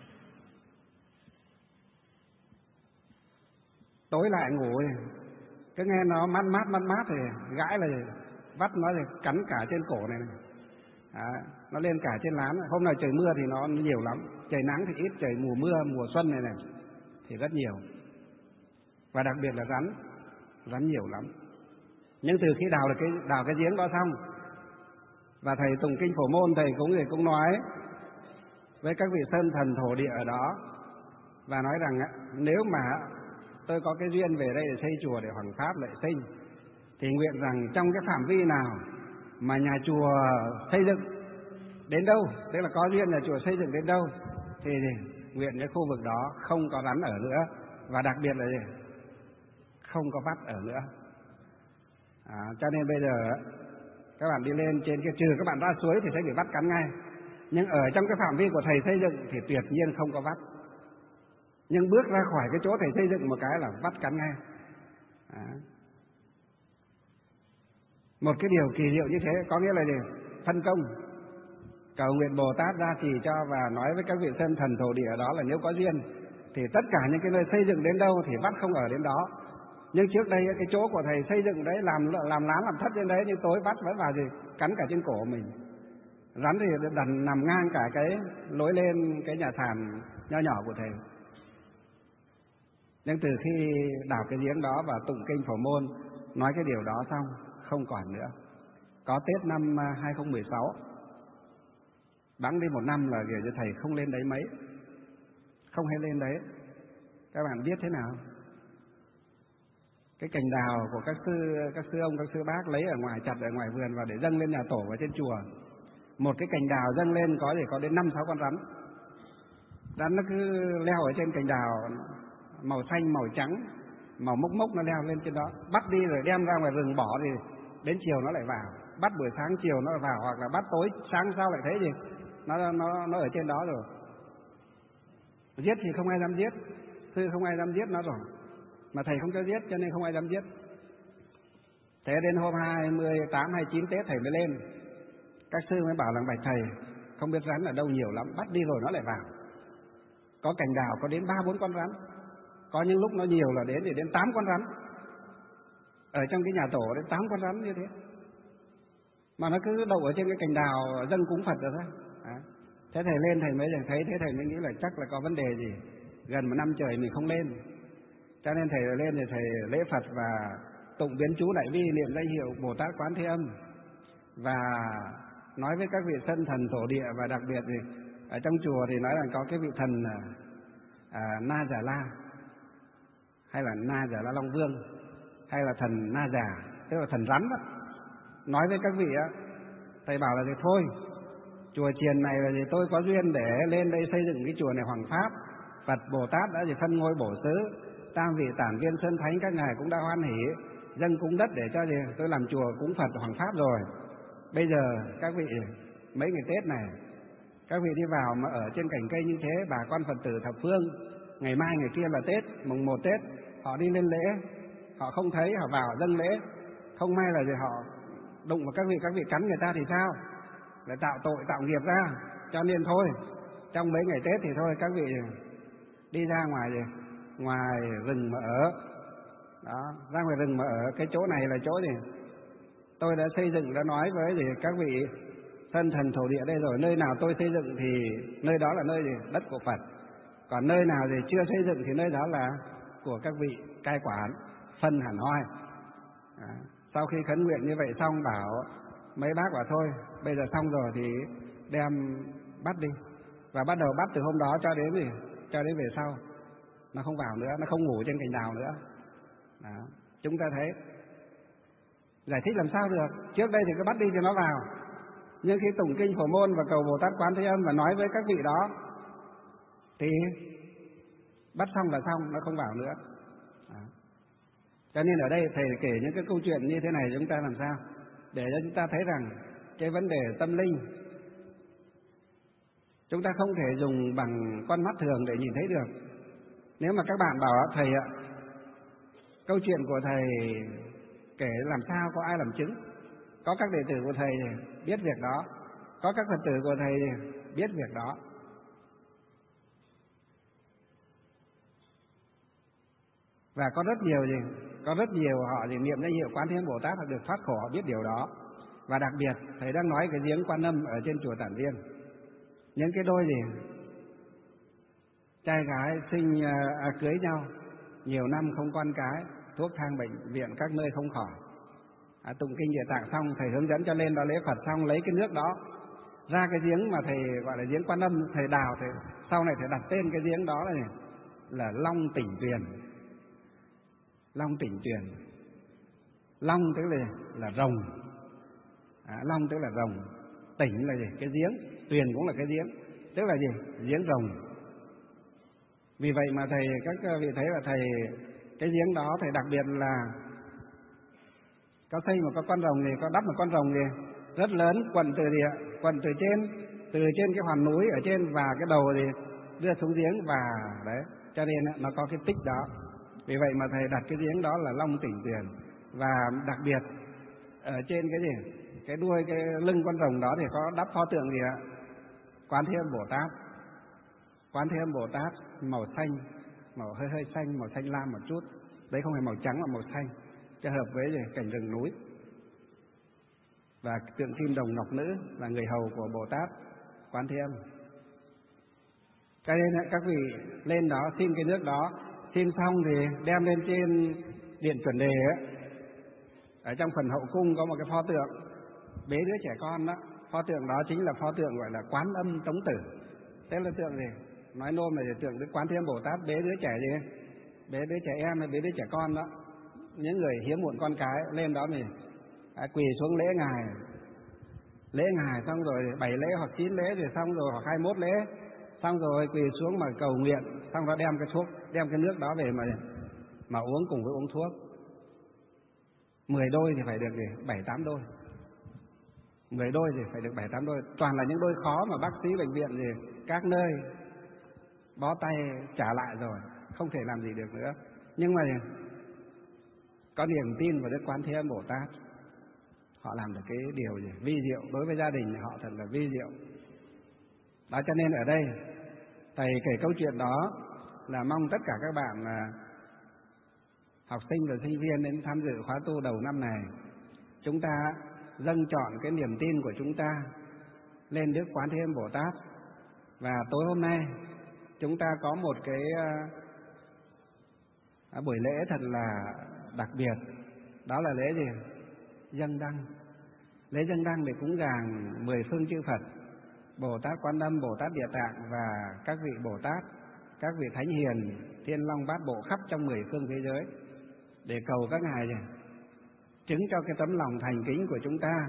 Tối lại ngủ cứ nghe nó mát thì gãi là vắt nó thì cắn cả trên cổ này. Nó lên cả trên lán. Hôm nào trời mưa thì nó nhiều lắm, trời nắng thì ít, trời mùa mưa mùa xuân này thì rất nhiều. Và đặc biệt là rắn nhiều lắm. Nhưng từ khi đào cái giếng đó xong, và thầy tụng kinh Phổ Môn, thầy cũng nói với các vị sơn thần thổ địa ở đó, và nói rằng nếu mà tôi có cái duyên về đây để xây chùa để hoằng pháp lệ sinh, thì nguyện rằng trong cái phạm vi nào mà nhà chùa xây dựng đến đâu, tức là có duyên nhà chùa xây dựng đến đâu, thì nguyện cái khu vực đó không có rắn ở nữa, và đặc biệt là không có vắt ở nữa. Cho nên bây giờ các bạn đi lên trên cái, trừ các bạn ra suối thì sẽ bị vắt cắn ngay, nhưng ở trong cái phạm vi của thầy xây dựng thì tuyệt nhiên không có vắt. Nhưng bước ra khỏi cái chỗ thầy xây dựng một cái là vắt cắn ngay. Một cái điều kỳ diệu như thế, có nghĩa là gì? Phân công, cầu nguyện Bồ Tát ra chỉ cho, và nói với các vị sơn thần thổ địa đó là nếu có duyên thì tất cả những cái nơi xây dựng đến đâu thì vắt không ở đến đó. Nhưng trước đây cái chỗ của thầy xây dựng đấy, làm lán làm thất trên đấy, nhưng tối vắt vẫn vào gì cắn cả trên cổ mình. Rắn thì nằm ngang cả cái lối lên cái nhà sàn nho nhỏ của thầy. Nhưng từ khi đào cái giếng đó và tụng kinh Phổ Môn nói cái điều đó xong, không còn nữa. Có Tết năm 2016, bẵng đi một năm là kiểu như thầy không lên đấy mấy, không hay lên đấy. Các bạn biết thế nào? Cái cành đào của các sư ông, các sư bác lấy ở ngoài, chặt ở ngoài vườn và để dâng lên nhà tổ và trên chùa. Một cái cành đào dâng lên có thể có đến 5-6 con rắn. Rắn nó cứ leo ở trên cành đào, màu xanh, màu trắng, màu mốc mốc, nó leo lên trên đó. Bắt đi rồi đem ra ngoài rừng bỏ thì đến chiều nó lại vào. Bắt buổi sáng chiều nó lại vào, hoặc là bắt tối sáng sau lại thấy gì nó ở trên đó rồi. Giết thì không ai dám giết, sư không ai dám giết nó rồi, mà thầy không cho giết cho nên không ai dám giết. Thế đến hôm 28, 29 Tết thầy mới lên, các sư mới bảo là bạch thầy, không biết rắn ở đâu nhiều lắm, bắt đi rồi nó lại vào. Có cành đào có đến 3-4 con rắn, có những lúc nó nhiều là đến 8 con rắn. Ở trong cái nhà tổ đến 8 con rắn như thế, mà nó cứ đậu ở trên cái cành đào dâng cúng Phật rồi thôi. Thế thầy lên thầy mới thấy, thế thầy mới nghĩ là chắc là có vấn đề gì. Gần một năm trời mình không lên, cho nên thầy lên thì thầy lễ Phật và tụng biến chú đại bi, niệm danh hiệu Bồ Tát Quán Thế Âm, và nói với các vị sân thần thổ địa. Và đặc biệt thì ở trong chùa thì nói rằng có cái vị thần Na Già La, hay là Na Già La Long Vương, hay là thần Na Già, tức là thần rắn đó. Nói với các vị á, thầy bảo là thì thôi, chùa chiền này là gì, tôi có duyên để lên đây xây dựng cái chùa này hoằng pháp. Phật Bồ Tát đã gì phân ngôi bổ xứ, tam vị tản viên sơn thánh các ngài cũng đã hoan hỷ dâng cúng đất để cho gì tôi làm chùa cúng Phật hoằng pháp rồi. Bây giờ các vị mấy ngày Tết này, các vị đi vào mà ở trên cành cây như thế, bà con Phật tử thập phương, ngày mai ngày kia là Tết, mùng 1 Tết, họ đi lên lễ, họ không thấy, họ vào dâng lễ, không may là gì họ đụng vào các vị cắn người ta thì sao? Lại tạo tội, tạo nghiệp ra. Cho nên thôi, trong mấy ngày Tết thì thôi các vị đi ra ngoài rừng mà ở. Đó, ra ngoài rừng mà ở. Cái chỗ này là chỗ gì? Tôi đã xây dựng, đã nói với các vị thân thần thổ địa đây rồi, nơi nào tôi xây dựng thì nơi đó là nơi gì? Đất của Phật. Còn nơi nào thì chưa xây dựng thì nơi đó là của các vị cai quản, phân hẳn hoi. Sau khi khấn nguyện như vậy xong, bảo mấy bác bảo thôi, bây giờ xong rồi thì đem bắt đi. Và bắt đầu bắt từ hôm đó cho đến về sau, nó không vào nữa, nó không ngủ trên cành đào nữa. Đó. Chúng ta thấy giải thích làm sao được. Trước đây thì cứ bắt đi thì nó vào, nhưng khi tụng kinh Phổ Môn và cầu Bồ Tát Quán Thế Âm và nói với các vị đó thì bắt xong là xong, nó không vào nữa. Đó. Cho nên ở đây thầy kể những cái câu chuyện như thế này chúng ta làm sao để cho chúng ta thấy rằng cái vấn đề tâm linh chúng ta không thể dùng bằng con mắt thường để nhìn thấy được. Nếu mà các bạn bảo thầy ạ, câu chuyện của thầy kể làm sao có ai làm chứng? Có các đệ tử của thầy biết việc đó, có các Phật tử của thầy biết việc đó. Và có rất nhiều họ thì niệm danh hiệu Quán Thế Âm Bồ Tát, họ được thoát khổ, họ biết điều đó. Và đặc biệt thầy đang nói cái giếng Quan Âm ở trên chùa Tản Viên, những cái đôi trai gái cưới nhau nhiều năm không con cái, thuốc thang bệnh viện các nơi không khỏi, tụng kinh Địa Tạng xong, thầy hướng dẫn cho lên đó lễ Phật xong, lấy cái nước đó ra cái giếng mà thầy gọi là giếng Quan Âm, thầy đào, thầy sau này thầy đặt tên cái giếng đó là Long Tỉnh Tuyền. Long Tỉnh Tuyền, Long tức là rồng, Long tức là rồng, Tỉnh là gì? Cái giếng, Tuyền cũng là cái giếng, tức là gì? Giếng rồng. Vì vậy mà thầy, các vị thấy là thầy, cái giếng đó thầy đặc biệt là có xây một con rồng thì có đắp một con rồng thì rất lớn, quận từ trên cái hoàn núi ở trên, và cái đầu thì đưa xuống giếng, và đấy, cho nên nó có cái tích đó. Vì vậy mà thầy đặt cái giếng đó là Long Tỉnh Tuyền. Và đặc biệt ở trên cái đuôi, cái lưng con rồng đó thì có đắp pho tượng gì ạ? Quán Thế Âm Bồ Tát. Quán Thế Âm Bồ Tát màu xanh, màu hơi xanh, màu xanh lam một chút. Đấy không phải màu trắng mà màu xanh, cho hợp với cảnh rừng núi. Và tượng kim đồng ngọc nữ là người hầu của Bồ Tát Quán Thế Âm. Cho nên các vị lên đó xin cái nước đó Xin xong thì đem lên trên điện chuẩn đề ấy. Ở trong phần hậu cung có một cái pho tượng bế đứa trẻ con đó. Pho tượng đó chính là pho tượng gọi là Quán Âm Tống Tử. Thế là tượng gì? Nói nôm là tượng Đức Quán Thế Âm Bồ Tát bế đứa trẻ gì? Bế đứa trẻ em hay bế đứa trẻ con đó. Những người hiếm muộn con cái lên đó mình quỳ xuống lễ Ngài. Lễ Ngài xong rồi 7 lễ hoặc 9 lễ rồi xong rồi hoặc 21 lễ. Xong rồi quỳ xuống mà cầu nguyện, xong đó đem cái thuốc, đem cái nước đó về mà uống cùng với uống thuốc. 10 đôi thì phải được gì? 7-8 đôi. 10 đôi thì phải được 7-8 đôi. Toàn là những đôi khó mà bác sĩ bệnh viện gì các nơi bó tay trả lại rồi, không thể làm gì được nữa. Nhưng mà có niềm tin vào Đức Quán Thế Âm Bồ Tát, họ làm được cái điều gì vi diệu. Đối với gia đình họ thật là vi diệu. Đó cho nên ở đây thầy kể câu chuyện đó là mong tất cả các bạn học sinh và sinh viên đến tham dự khóa tu đầu năm này, chúng ta dâng trọn cái niềm tin của chúng ta lên Đức Quán Thế Âm Bồ Tát. Và tối hôm nay chúng ta có một cái buổi lễ thật là đặc biệt. Đó là lễ gì? Dâng đăng. Lễ dâng đăng để cúng dường 10 phương chư Phật, Bồ Tát Quan Âm, Bồ Tát Địa Tạng và các vị Bồ Tát, các vị Thánh Hiền, Thiên Long Bát Bộ khắp trong 10 phương thế giới, để cầu các ngài chứng cho cái tấm lòng thành kính của chúng ta.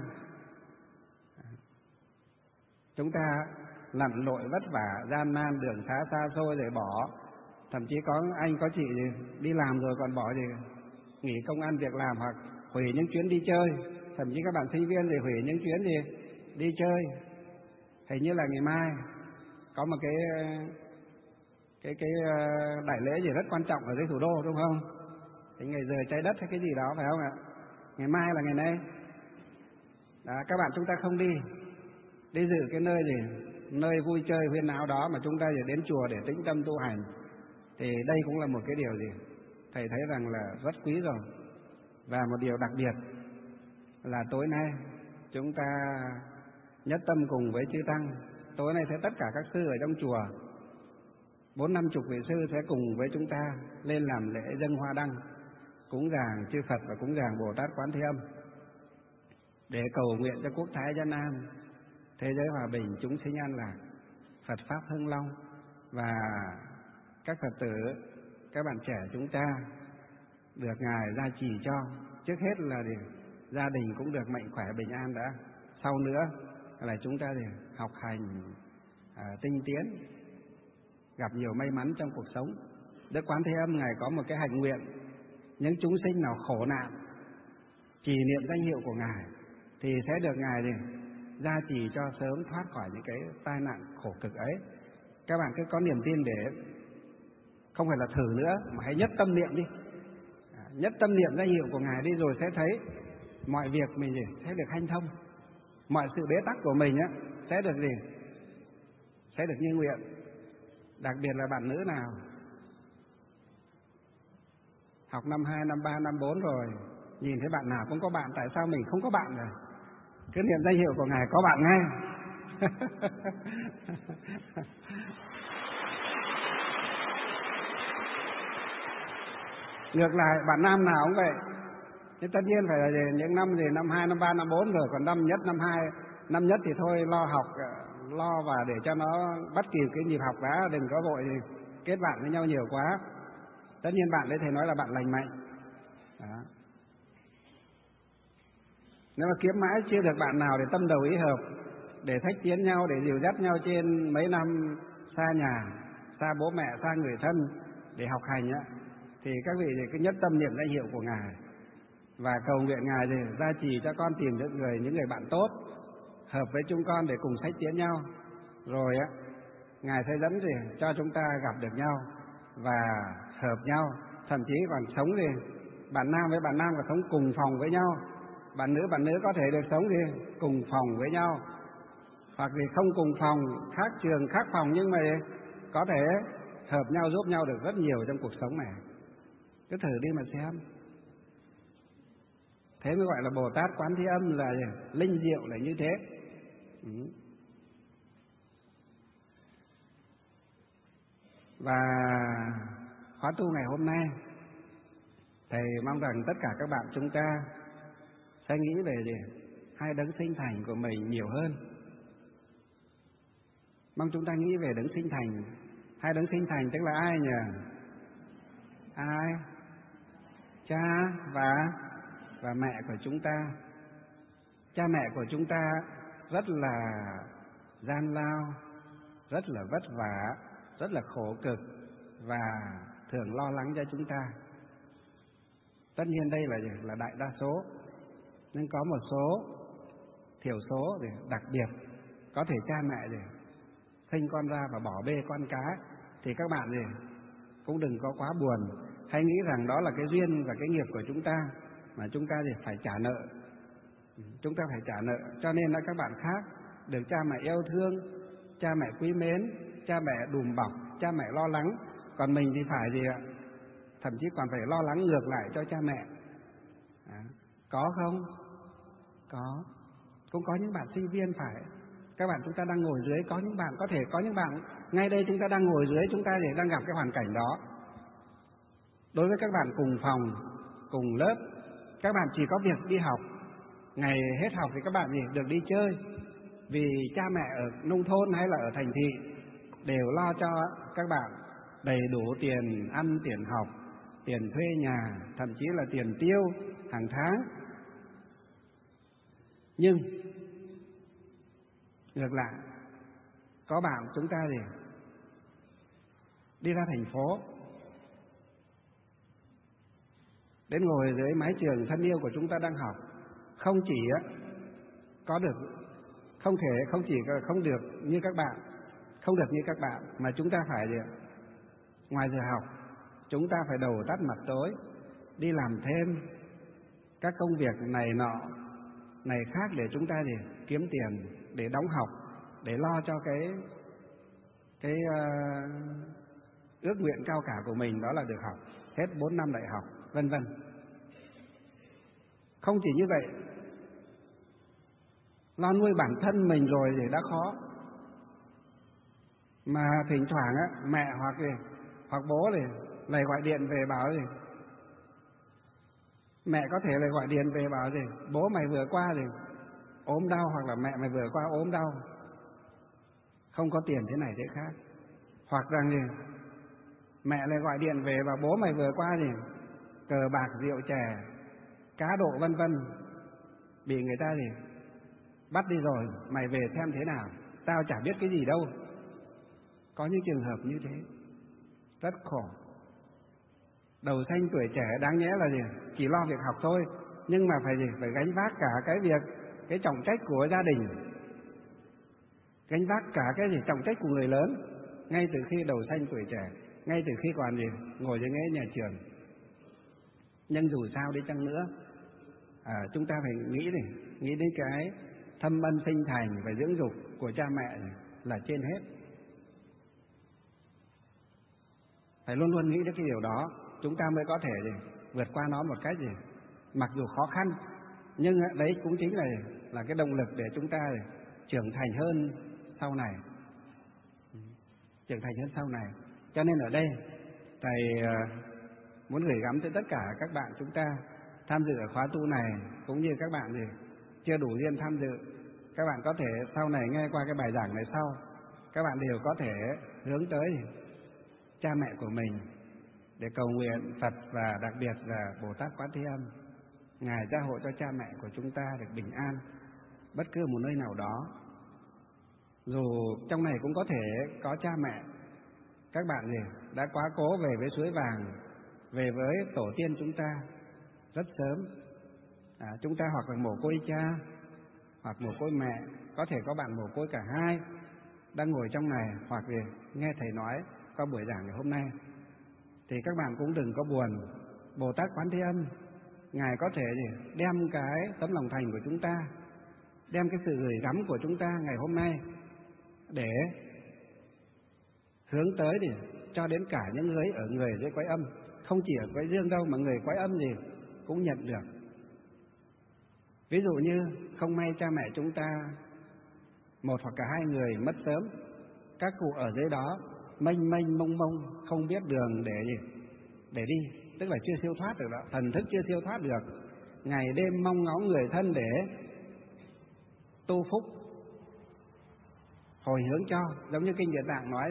Chúng ta lặn lội vất vả, gian nan, đường xá xa xôi rồi bỏ. Thậm chí có anh có chị đi làm rồi còn bỏ nghỉ công ăn việc làm hoặc hủy những chuyến đi chơi. Thậm chí các bạn sinh viên thì hủy những chuyến đi chơi. Hình như là ngày mai có một cái đại lễ gì rất quan trọng ở dưới thủ đô đúng không? Cái ngày giờ trái đất hay cái gì đó phải không ạ? Ngày mai là ngày nay. Đó, các bạn chúng ta không đi dự cái nơi nơi vui chơi huyên náo đó, mà chúng ta đến chùa để tĩnh tâm tu hành, thì đây cũng là một cái điều thầy thấy rằng là rất quý rồi. Và một điều đặc biệt là tối nay chúng ta nhất tâm cùng với chư tăng. Tối nay sẽ tất cả các sư ở trong chùa 40-50 vị sư sẽ cùng với chúng ta lên làm lễ dâng hoa đăng, cúng dường chư Phật và cúng dường Bồ Tát Quán Thế Âm, để cầu nguyện cho quốc thái dân an, thế giới hòa bình, chúng sinh an lạc, Phật pháp hưng long. Và các Phật tử, các bạn trẻ chúng ta được Ngài gia trì cho. Trước hết là gia đình cũng được mạnh khỏe bình an đã. Sau nữa là chúng ta học hành tinh tiến, gặp nhiều may mắn trong cuộc sống. Đức Quán Thế Âm Ngài có một cái hạnh nguyện, những chúng sinh nào khổ nạn trì niệm danh hiệu của Ngài thì sẽ được Ngài gia trì cho sớm thoát khỏi những cái tai nạn khổ cực ấy. Các bạn cứ có niềm tin để không phải là thử nữa, mà hãy nhất tâm niệm đi. Nhất tâm niệm danh hiệu của Ngài đi, rồi sẽ thấy mọi việc mình sẽ được hanh thông. Mọi sự bế tắc của mình sẽ được sẽ được như nguyện. Đặc biệt là bạn nữ nào học năm 2, năm 3, năm 4 rồi, nhìn thấy bạn nào cũng có bạn, tại sao mình không có bạn rồi? Cứ niệm danh hiệu của Ngài có bạn ngay. Ngược lại, bạn nam nào cũng vậy. Nhưng tất nhiên phải là những năm năm 2, năm 3, năm 4 rồi, còn năm nhất, năm 2, năm nhất thì thôi lo học, lo và để cho nó bắt kịp cái nhịp học đã, đừng có vội kết bạn với nhau nhiều quá. Tất nhiên bạn đấy thầy nói là bạn lành mạnh. Đó. Nếu mà kiếm mãi chưa được bạn nào để tâm đầu ý hợp, để thách tiến nhau, để dìu dắt nhau trên mấy năm xa nhà, xa bố mẹ, xa người thân để học hành thì các vị cứ nhất tâm niệm danh hiệu của Ngài và cầu nguyện Ngài gia trì cho con tìm được những người bạn tốt hợp với chúng con để cùng thách tiến nhau. Rồi Ngài sẽ dẫn cho chúng ta gặp được nhau và hợp nhau, thậm chí còn sống bạn nam với bạn nam còn sống cùng phòng với nhau, bạn nữ có thể được sống cùng phòng với nhau, hoặc không cùng phòng, khác trường khác phòng, nhưng mà có thể hợp nhau, giúp nhau được rất nhiều trong cuộc sống này. Cứ thử đi mà xem. Thế mới gọi là Bồ Tát Quán Thế Âm là linh diệu là như thế. Và khóa tu ngày hôm nay, Thầy mong rằng tất cả các bạn chúng ta sẽ nghĩ về hai đấng sinh thành của mình nhiều hơn. Mong chúng ta nghĩ về đấng sinh thành. Hai đấng sinh thành tức là ai nhỉ? Ai? Cha và mẹ của chúng ta. Cha mẹ của chúng ta rất là gian lao, rất là vất vả, rất là khổ cực và thường lo lắng cho chúng ta. Tất nhiên đây là đại đa số, nhưng có một số thiểu số đặc biệt, có thể cha mẹ sinh con ra và bỏ bê con cái, thì các bạn cũng đừng có quá buồn. Hãy nghĩ rằng đó là cái duyên và cái nghiệp của chúng ta, mà chúng ta phải trả nợ. Chúng ta phải trả nợ. Cho nên là các bạn khác được cha mẹ yêu thương, cha mẹ quý mến, cha mẹ đùm bọc, cha mẹ lo lắng. Còn mình thì phải thậm chí còn phải lo lắng ngược lại cho cha mẹ. Có không? Có. Cũng có những bạn sinh viên phải. Các bạn chúng ta đang ngồi dưới, có những bạn, có thể có những bạn ngay đây chúng ta đang ngồi dưới, chúng ta đang gặp cái hoàn cảnh đó. Đối với các bạn cùng phòng, cùng lớp, các bạn chỉ có việc đi học. Ngày hết học thì các bạn được đi chơi. Vì cha mẹ ở nông thôn hay là ở thành thị đều lo cho các bạn đầy đủ tiền ăn, tiền học, tiền thuê nhà, thậm chí là tiền tiêu hàng tháng. Nhưng ngược lại, có bạn chúng ta đi ra thành phố, đến ngồi dưới mái trường thân yêu của chúng ta đang học, không chỉ có được, không được như các bạn, không được như các bạn, mà chúng ta phải ngoài giờ học, chúng ta phải đầu tắt mặt tối đi làm thêm các công việc này nọ này khác để chúng ta kiếm tiền, để đóng học, để lo cho cái ước nguyện cao cả của mình, đó là được học hết 4 năm đại học, vân vân. Không chỉ như vậy, lo nuôi bản thân mình rồi thì đã khó, mà thỉnh thoảng mẹ hoặc bố lại gọi điện về bảo mẹ có thể lại gọi điện về bảo bố mày vừa qua ốm đau, hoặc là mẹ mày vừa qua ốm đau, không có tiền thế này thế khác. Hoặc rằng mẹ lại gọi điện về và bố mày vừa qua cờ bạc rượu chè cá độ vân vân, bị người ta bắt đi rồi, mày về xem thế nào, tao chả biết cái gì đâu. Có những trường hợp như thế rất khổ. Đầu xanh tuổi trẻ đáng nhẽ là chỉ lo việc học thôi, nhưng mà phải gánh vác cả cái trọng trách của gia đình, gánh vác cả cái trọng trách của người lớn, ngay từ khi đầu xanh tuổi trẻ, ngay từ khi còn ngồi trên ghế nhà trường. Nhưng dù sao đi chăng nữa, chúng ta phải nghĩ đến cái thâm ân sinh thành và dưỡng dục của cha mẹ là trên hết. Phải luôn luôn nghĩ đến cái điều đó, chúng ta mới có thể vượt qua nó một cách mặc dù khó khăn, nhưng đấy cũng chính là cái động lực để chúng ta trưởng thành hơn sau này. Trưởng thành hơn sau này. Cho nên ở đây Thầy muốn gửi gắm tới tất cả các bạn chúng ta tham dự ở khóa tu này, cũng như các bạn chưa đủ duyên tham dự, các bạn có thể sau này nghe qua cái bài giảng này sau, các bạn đều có thể hướng tới cha mẹ của mình để cầu nguyện Phật, và đặc biệt là Bồ Tát Quán Thế Âm, Ngài gia hộ cho cha mẹ của chúng ta được bình an bất cứ một nơi nào đó. Dù trong này cũng có thể có cha mẹ các bạn đã quá cố về với suối vàng, về với tổ tiên chúng ta rất sớm. Chúng ta hoặc là mồ côi cha hoặc mồ côi mẹ, có thể có bạn mồ côi cả hai đang ngồi trong này, hoặc nghe thầy nói qua buổi giảng ngày hôm nay, thì các bạn cũng đừng có buồn. Bồ Tát Quán Thế Âm, Ngài có thể đem cái tấm lòng thành của chúng ta, đem cái sự gửi gắm của chúng ta ngày hôm nay để hướng tới cho đến cả những người dưới cõi âm, không chỉ ở cõi dương đâu, mà người cõi âm cũng nhận được. Ví dụ như không may cha mẹ chúng ta, một hoặc cả hai người mất sớm, các cụ ở dưới đó mênh mênh mông mông, không biết đường để để đi, tức là chưa siêu thoát được đó, thần thức chưa siêu thoát được, ngày đêm mong ngóng người thân để tu phúc, hồi hướng cho. Giống như Kinh Địa Tạng nói,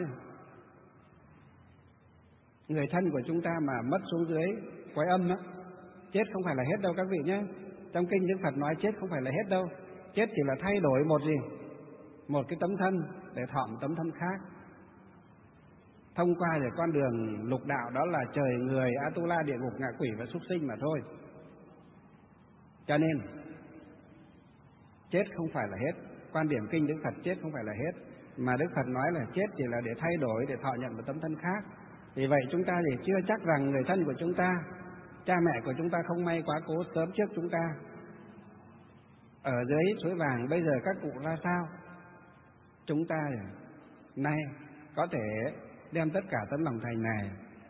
người thân của chúng ta mà mất xuống dưới quái âm á, chết không phải là hết đâu các vị nhé. Trong Kinh Đức Phật nói chết không phải là hết đâu, chết chỉ là thay đổi một cái tấm thân để thọ một tấm thân khác, thông qua để con đường lục đạo, đó là trời người, Atula, địa ngục, ngạ quỷ và súc sinh mà thôi. Cho nên chết không phải là hết, quan điểm Kinh Đức Phật chết không phải là hết, mà Đức Phật nói là chết chỉ là để thay đổi, để thọ nhận một tấm thân khác. Vì vậy chúng ta thì chưa chắc rằng người thân của chúng ta, cha mẹ của chúng ta không may quá cố sớm trước chúng ta ở dưới suối vàng, bây giờ các cụ ra sao, chúng ta nay có thể đem tất cả tấm lòng thành này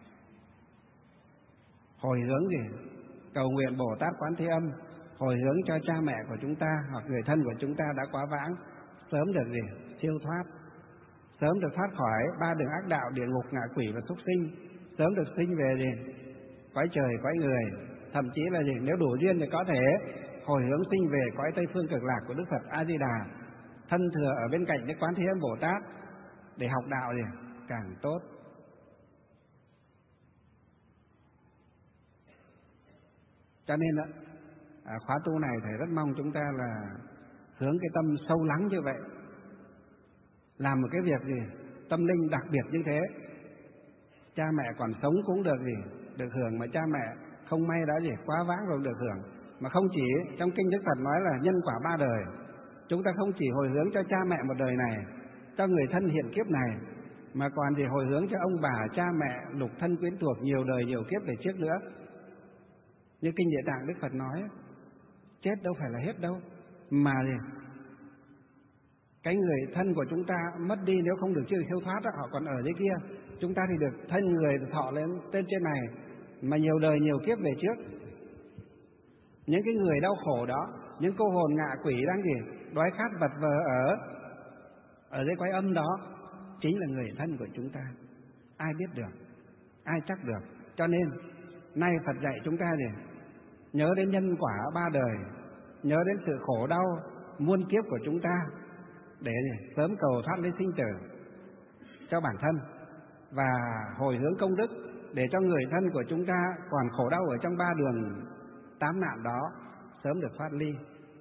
hồi hướng cầu nguyện Bồ Tát Quán Thế Âm, hồi hướng cho cha mẹ của chúng ta hoặc người thân của chúng ta đã quá vãng sớm được siêu thoát, sớm được thoát khỏi ba đường ác đạo, địa ngục, ngạ quỷ và súc sinh, sớm được sinh về cõi trời, cõi người, thậm chí là nếu đủ duyên thì có thể hồi hướng sinh về cõi Tây Phương Cực Lạc của Đức Phật A Di Đà, thân thừa ở bên cạnh Đức Quán Thế Âm Bồ Tát để học đạo càng tốt. Cho nên khóa tu này thầy rất mong chúng ta là hướng cái tâm sâu lắng như vậy, làm một cái việc tâm linh đặc biệt như thế. Cha mẹ còn sống cũng được hưởng, mà cha mẹ không may đã quá vãng rồi được hưởng. Mà không chỉ trong Kinh Đức Phật nói là nhân quả ba đời, chúng ta không chỉ hồi hướng cho cha mẹ một đời này, cho người thân hiện kiếp này, mà còn hồi hướng cho ông bà, cha mẹ, lục thân quyến thuộc nhiều đời nhiều kiếp về trước nữa. Như Kinh Địa Tạng Đức Phật nói, chết đâu phải là hết đâu, mà cái người thân của chúng ta mất đi, nếu không được chưa siêu thoát đó, họ còn ở dưới kia, chúng ta thì được thân người thọ lên trên này mà nhiều đời nhiều kiếp về trước. Những cái người đau khổ đó, những cô hồn ngạ quỷ đang đói khát vật vờ ở dưới quái âm đó, chính là người thân của chúng ta. Ai biết được, ai chắc được. Cho nên nay Phật dạy chúng ta nhớ đến nhân quả ba đời, nhớ đến sự khổ đau muôn kiếp của chúng ta, để sớm cầu thoát lấy sinh tử cho bản thân, và hồi hướng công đức để cho người thân của chúng ta còn khổ đau ở trong ba đường tám nạn đó sớm được thoát ly.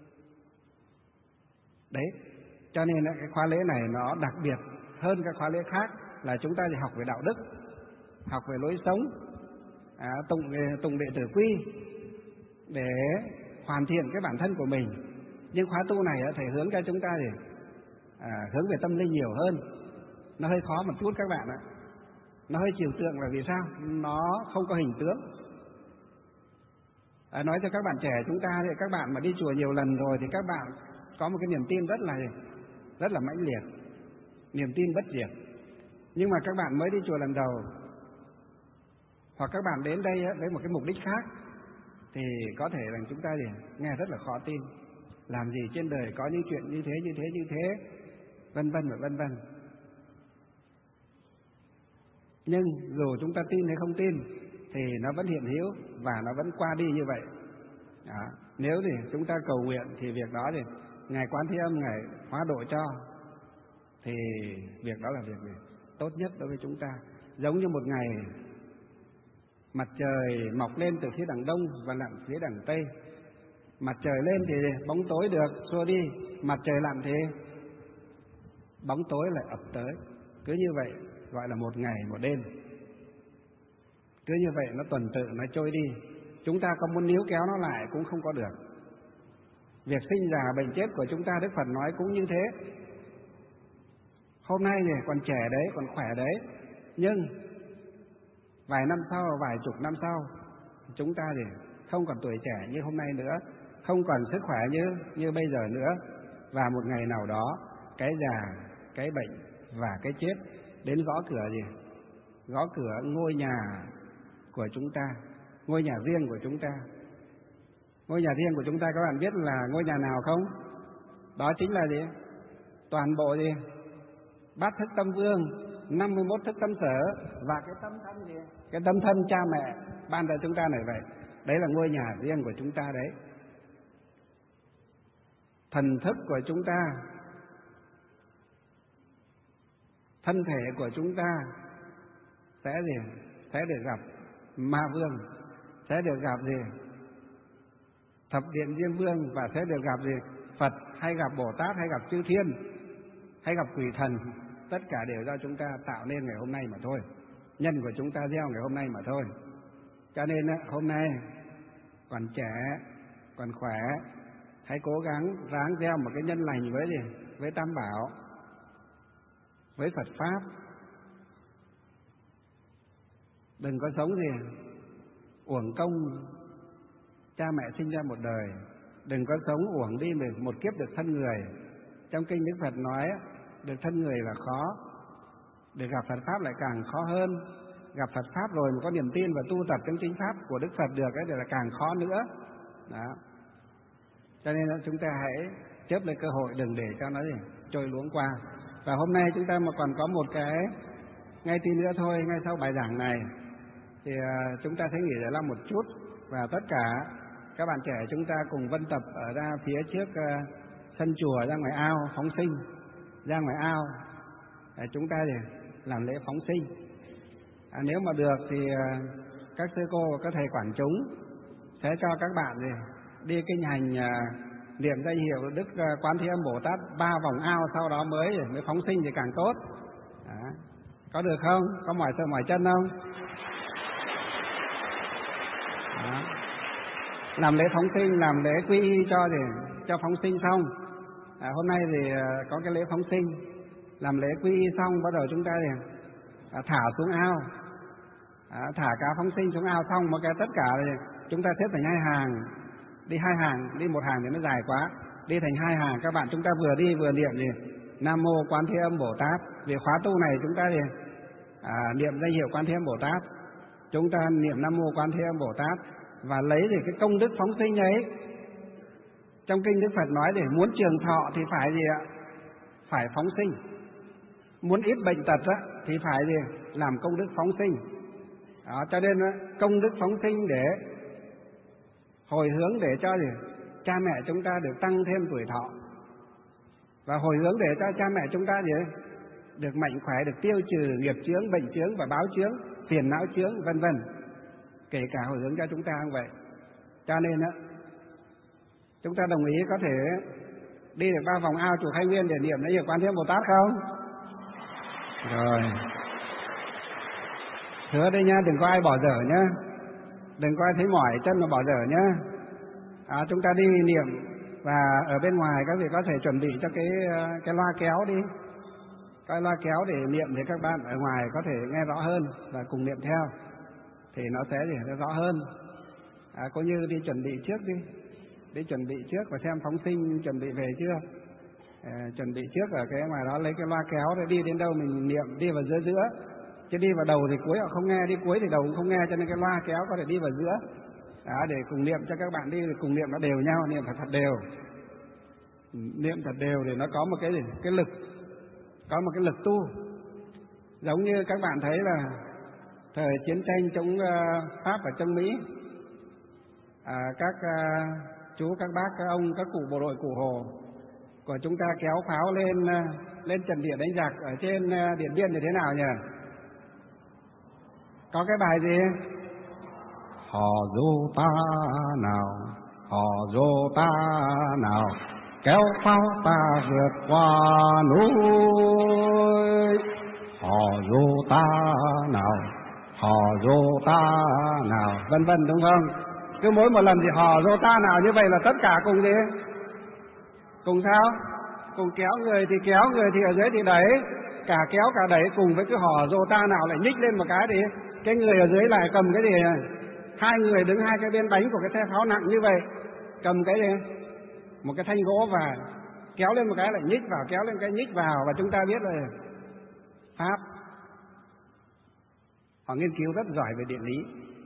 Đấy, cho nên cái khóa lễ này nó đặc biệt hơn các khóa lễ khác, là chúng ta thì học về đạo đức, học về lối sống, tụng đệ tử quy để hoàn thiện cái bản thân của mình. Nhưng khóa tu này thầy hướng cho chúng ta hướng về tâm linh nhiều hơn. Nó hơi khó một chút các bạn ạ, nó hơi trừu tượng là vì sao? Nó không có hình tướng. Nói cho các bạn trẻ chúng ta thì các bạn mà đi chùa nhiều lần rồi thì các bạn có một cái niềm tin rất là mãnh liệt, niềm tin bất diệt. Nhưng mà các bạn mới đi chùa lần đầu, hoặc các bạn đến đây với một cái mục đích khác, thì có thể là chúng ta nghe rất là khó tin. Làm gì trên đời có những chuyện như thế, vân vân và vân vân. Nhưng dù chúng ta tin hay không tin thì nó vẫn hiện hữu và nó vẫn qua đi như vậy. Nếu chúng ta cầu nguyện thì việc đó Ngài Quán Thế Âm Ngài hóa độ cho, thì việc đó là việc tốt nhất đối với chúng ta. Giống như một ngày mặt trời mọc lên từ phía đằng đông và lặn phía đằng tây. Mặt trời lên thì bóng tối được xua đi, mặt trời lặn thì bóng tối lại ập tới. Cứ như vậy gọi là một ngày một đêm. Cứ như vậy nó tuần tự nó trôi đi. Chúng ta có muốn níu kéo nó lại cũng không có được. Việc sinh già bệnh chết của chúng ta, Đức Phật nói cũng như thế. Hôm nay còn trẻ đấy, còn khỏe đấy, nhưng vài năm sau, vài chục năm sau, chúng ta không còn tuổi trẻ như hôm nay nữa, không còn sức khỏe như bây giờ nữa. Và một ngày nào đó, cái già, cái bệnh và cái chết đến gõ cửa gõ cửa ngôi nhà của chúng ta, ngôi nhà riêng của chúng ta. Ngôi nhà riêng của chúng ta các bạn biết là ngôi nhà nào không? Đó chính là toàn bộ bát thức tâm vương 51 thức tâm sở và cái tâm thân gì? Cái tâm thân cha mẹ ban cho chúng ta này vậy. Đấy là ngôi nhà riêng của chúng ta đấy. Thần thức của chúng ta, thân thể của chúng ta sẽ gì? Sẽ được gặp Ma Vương, sẽ được gặp gì? Thập điện Diêm Vương, và sẽ được gặp gì? Phật, hay gặp Bồ Tát, hay gặp chư thiên, hay gặp quỷ thần. Tất cả đều do chúng ta tạo nên ngày hôm nay mà thôi. Nhân của chúng ta gieo ngày hôm nay mà thôi. Cho nên hôm nay còn trẻ, còn khỏe, hãy cố gắng ráng gieo một cái nhân lành với gì? Với Tam Bảo, với Phật Pháp. Đừng có sống gì uổng công cha mẹ sinh ra một đời. Đừng có sống uổng đi một kiếp được thân người. Trong kinh Đức Phật nói được thân người là khó, để gặp Phật Pháp lại càng khó hơn. Gặp Phật Pháp rồi mà có niềm tin và tu tập trong chính Pháp của Đức Phật được ấy thì là càng khó nữa. Đó. Cho nên chúng ta hãy chớp lấy cơ hội, đừng để cho nó trôi luống qua. Và hôm nay chúng ta mà còn có một cái ngay tí nữa thôi, ngay sau bài giảng này thì chúng ta sẽ nghỉ giải lao một chút, và tất cả các bạn trẻ chúng ta cùng vân tập ở ra phía trước sân chùa, ra ngoài ao phóng sinh, ra ngoài ao để chúng ta làm lễ phóng sinh. Nếu mà được thì các sư cô và các thầy quản chúng sẽ cho các bạn đi kinh hành niệm danh hiệu Đức Quán Thế Âm Bồ Tát 3 vòng ao, sau đó mới phóng sinh thì càng tốt. Đó. Có được không? Có mỏi sợ mỏi chân không? Đó. Làm lễ phóng sinh, làm lễ quy y cho phóng sinh xong. Hôm nay thì có cái lễ phóng sinh, làm lễ quy y xong bắt đầu chúng ta thả xuống ao, thả cá phóng sinh xuống ao xong một cái tất cả chúng ta xếp thành 2 hàng, đi 2 hàng, đi 1 hàng thì nó dài quá, đi thành 2 hàng. Các bạn chúng ta vừa đi vừa niệm Nam Mô Quán Thế Âm Bồ Tát. Vì khóa tu này chúng ta niệm danh hiệu Quán Thế Âm Bồ Tát, chúng ta niệm Nam Mô Quán Thế Âm Bồ Tát và lấy cái công đức phóng sinh ấy. Trong kinh Đức Phật nói để muốn trường thọ thì phải gì ạ? Phải phóng sinh. Muốn ít bệnh tật thì phải gì? Làm công đức phóng sinh. Đó, cho nên công đức phóng sinh để hồi hướng để cho cha mẹ chúng ta được tăng thêm tuổi thọ, và hồi hướng để cho cha mẹ chúng ta được mạnh khỏe, được tiêu trừ nghiệp chướng, bệnh chướng và báo chướng, phiền não chướng, vân vân. Kể cả hồi hướng cho chúng ta như vậy. Cho nên chúng ta đồng ý có thể đi được 3 vòng ao chùa Khai Nguyên để niệm lấy Quán Thế Âm Bồ Tát không? Rồi. Hứa đây nha, đừng có ai bỏ dở nhá. Đừng có ai thấy mỏi chân mà bỏ dở nhá. Chúng ta đi niệm, và ở bên ngoài các vị có thể chuẩn bị cho cái loa kéo đi. Cái loa kéo để niệm thì các bạn ở ngoài có thể nghe rõ hơn và cùng niệm theo thì nó sẽ rõ hơn. Có như đi chuẩn bị trước đi chuẩn bị trước và xem phóng sinh chuẩn bị về chưa. Chuẩn bị trước ở cái ngoài đó lấy cái loa kéo để đi đến đâu mình niệm, đi vào giữa, chứ đi vào đầu thì cuối họ không nghe, đi cuối thì đầu cũng không nghe, cho nên cái loa kéo có thể đi vào giữa. Để cùng niệm cho các bạn đi, cùng niệm nó đều nhau, niệm thật đều, niệm thật đều để nó có một cái lực, có một cái lực tu. Giống như các bạn thấy là thời chiến tranh chống Pháp và chống Mỹ, các chú, các bác, các ông, các cụ bộ đội Cụ Hồ của chúng ta kéo pháo lên trận địa đánh giặc ở trên Điện Biên thì thế nào nhỉ? Có cái bài gì? Hò du ta nào, hò du ta nào, kéo pháo ta vượt qua núi. Hò du ta nào, hò du ta nào, vân vân, đúng không? Cứ mỗi một lần thì hò du ta nào như vậy là tất cả cùng gì? Cùng sao? Cùng kéo, người thì kéo, người thì ở dưới thì đẩy, cả kéo cả đẩy cùng với cái hò du ta nào lại nhích lên một cái thì cái người ở dưới lại cầm cái gì? 2 người đứng 2 cái bên bánh của cái xe pháo nặng như vậy, cầm cái gì? Một cái thanh gỗ và kéo lên một cái lại nhích vào, kéo lên cái nhích vào, và chúng ta biết là Pháp họ nghiên cứu rất giỏi về địa lý,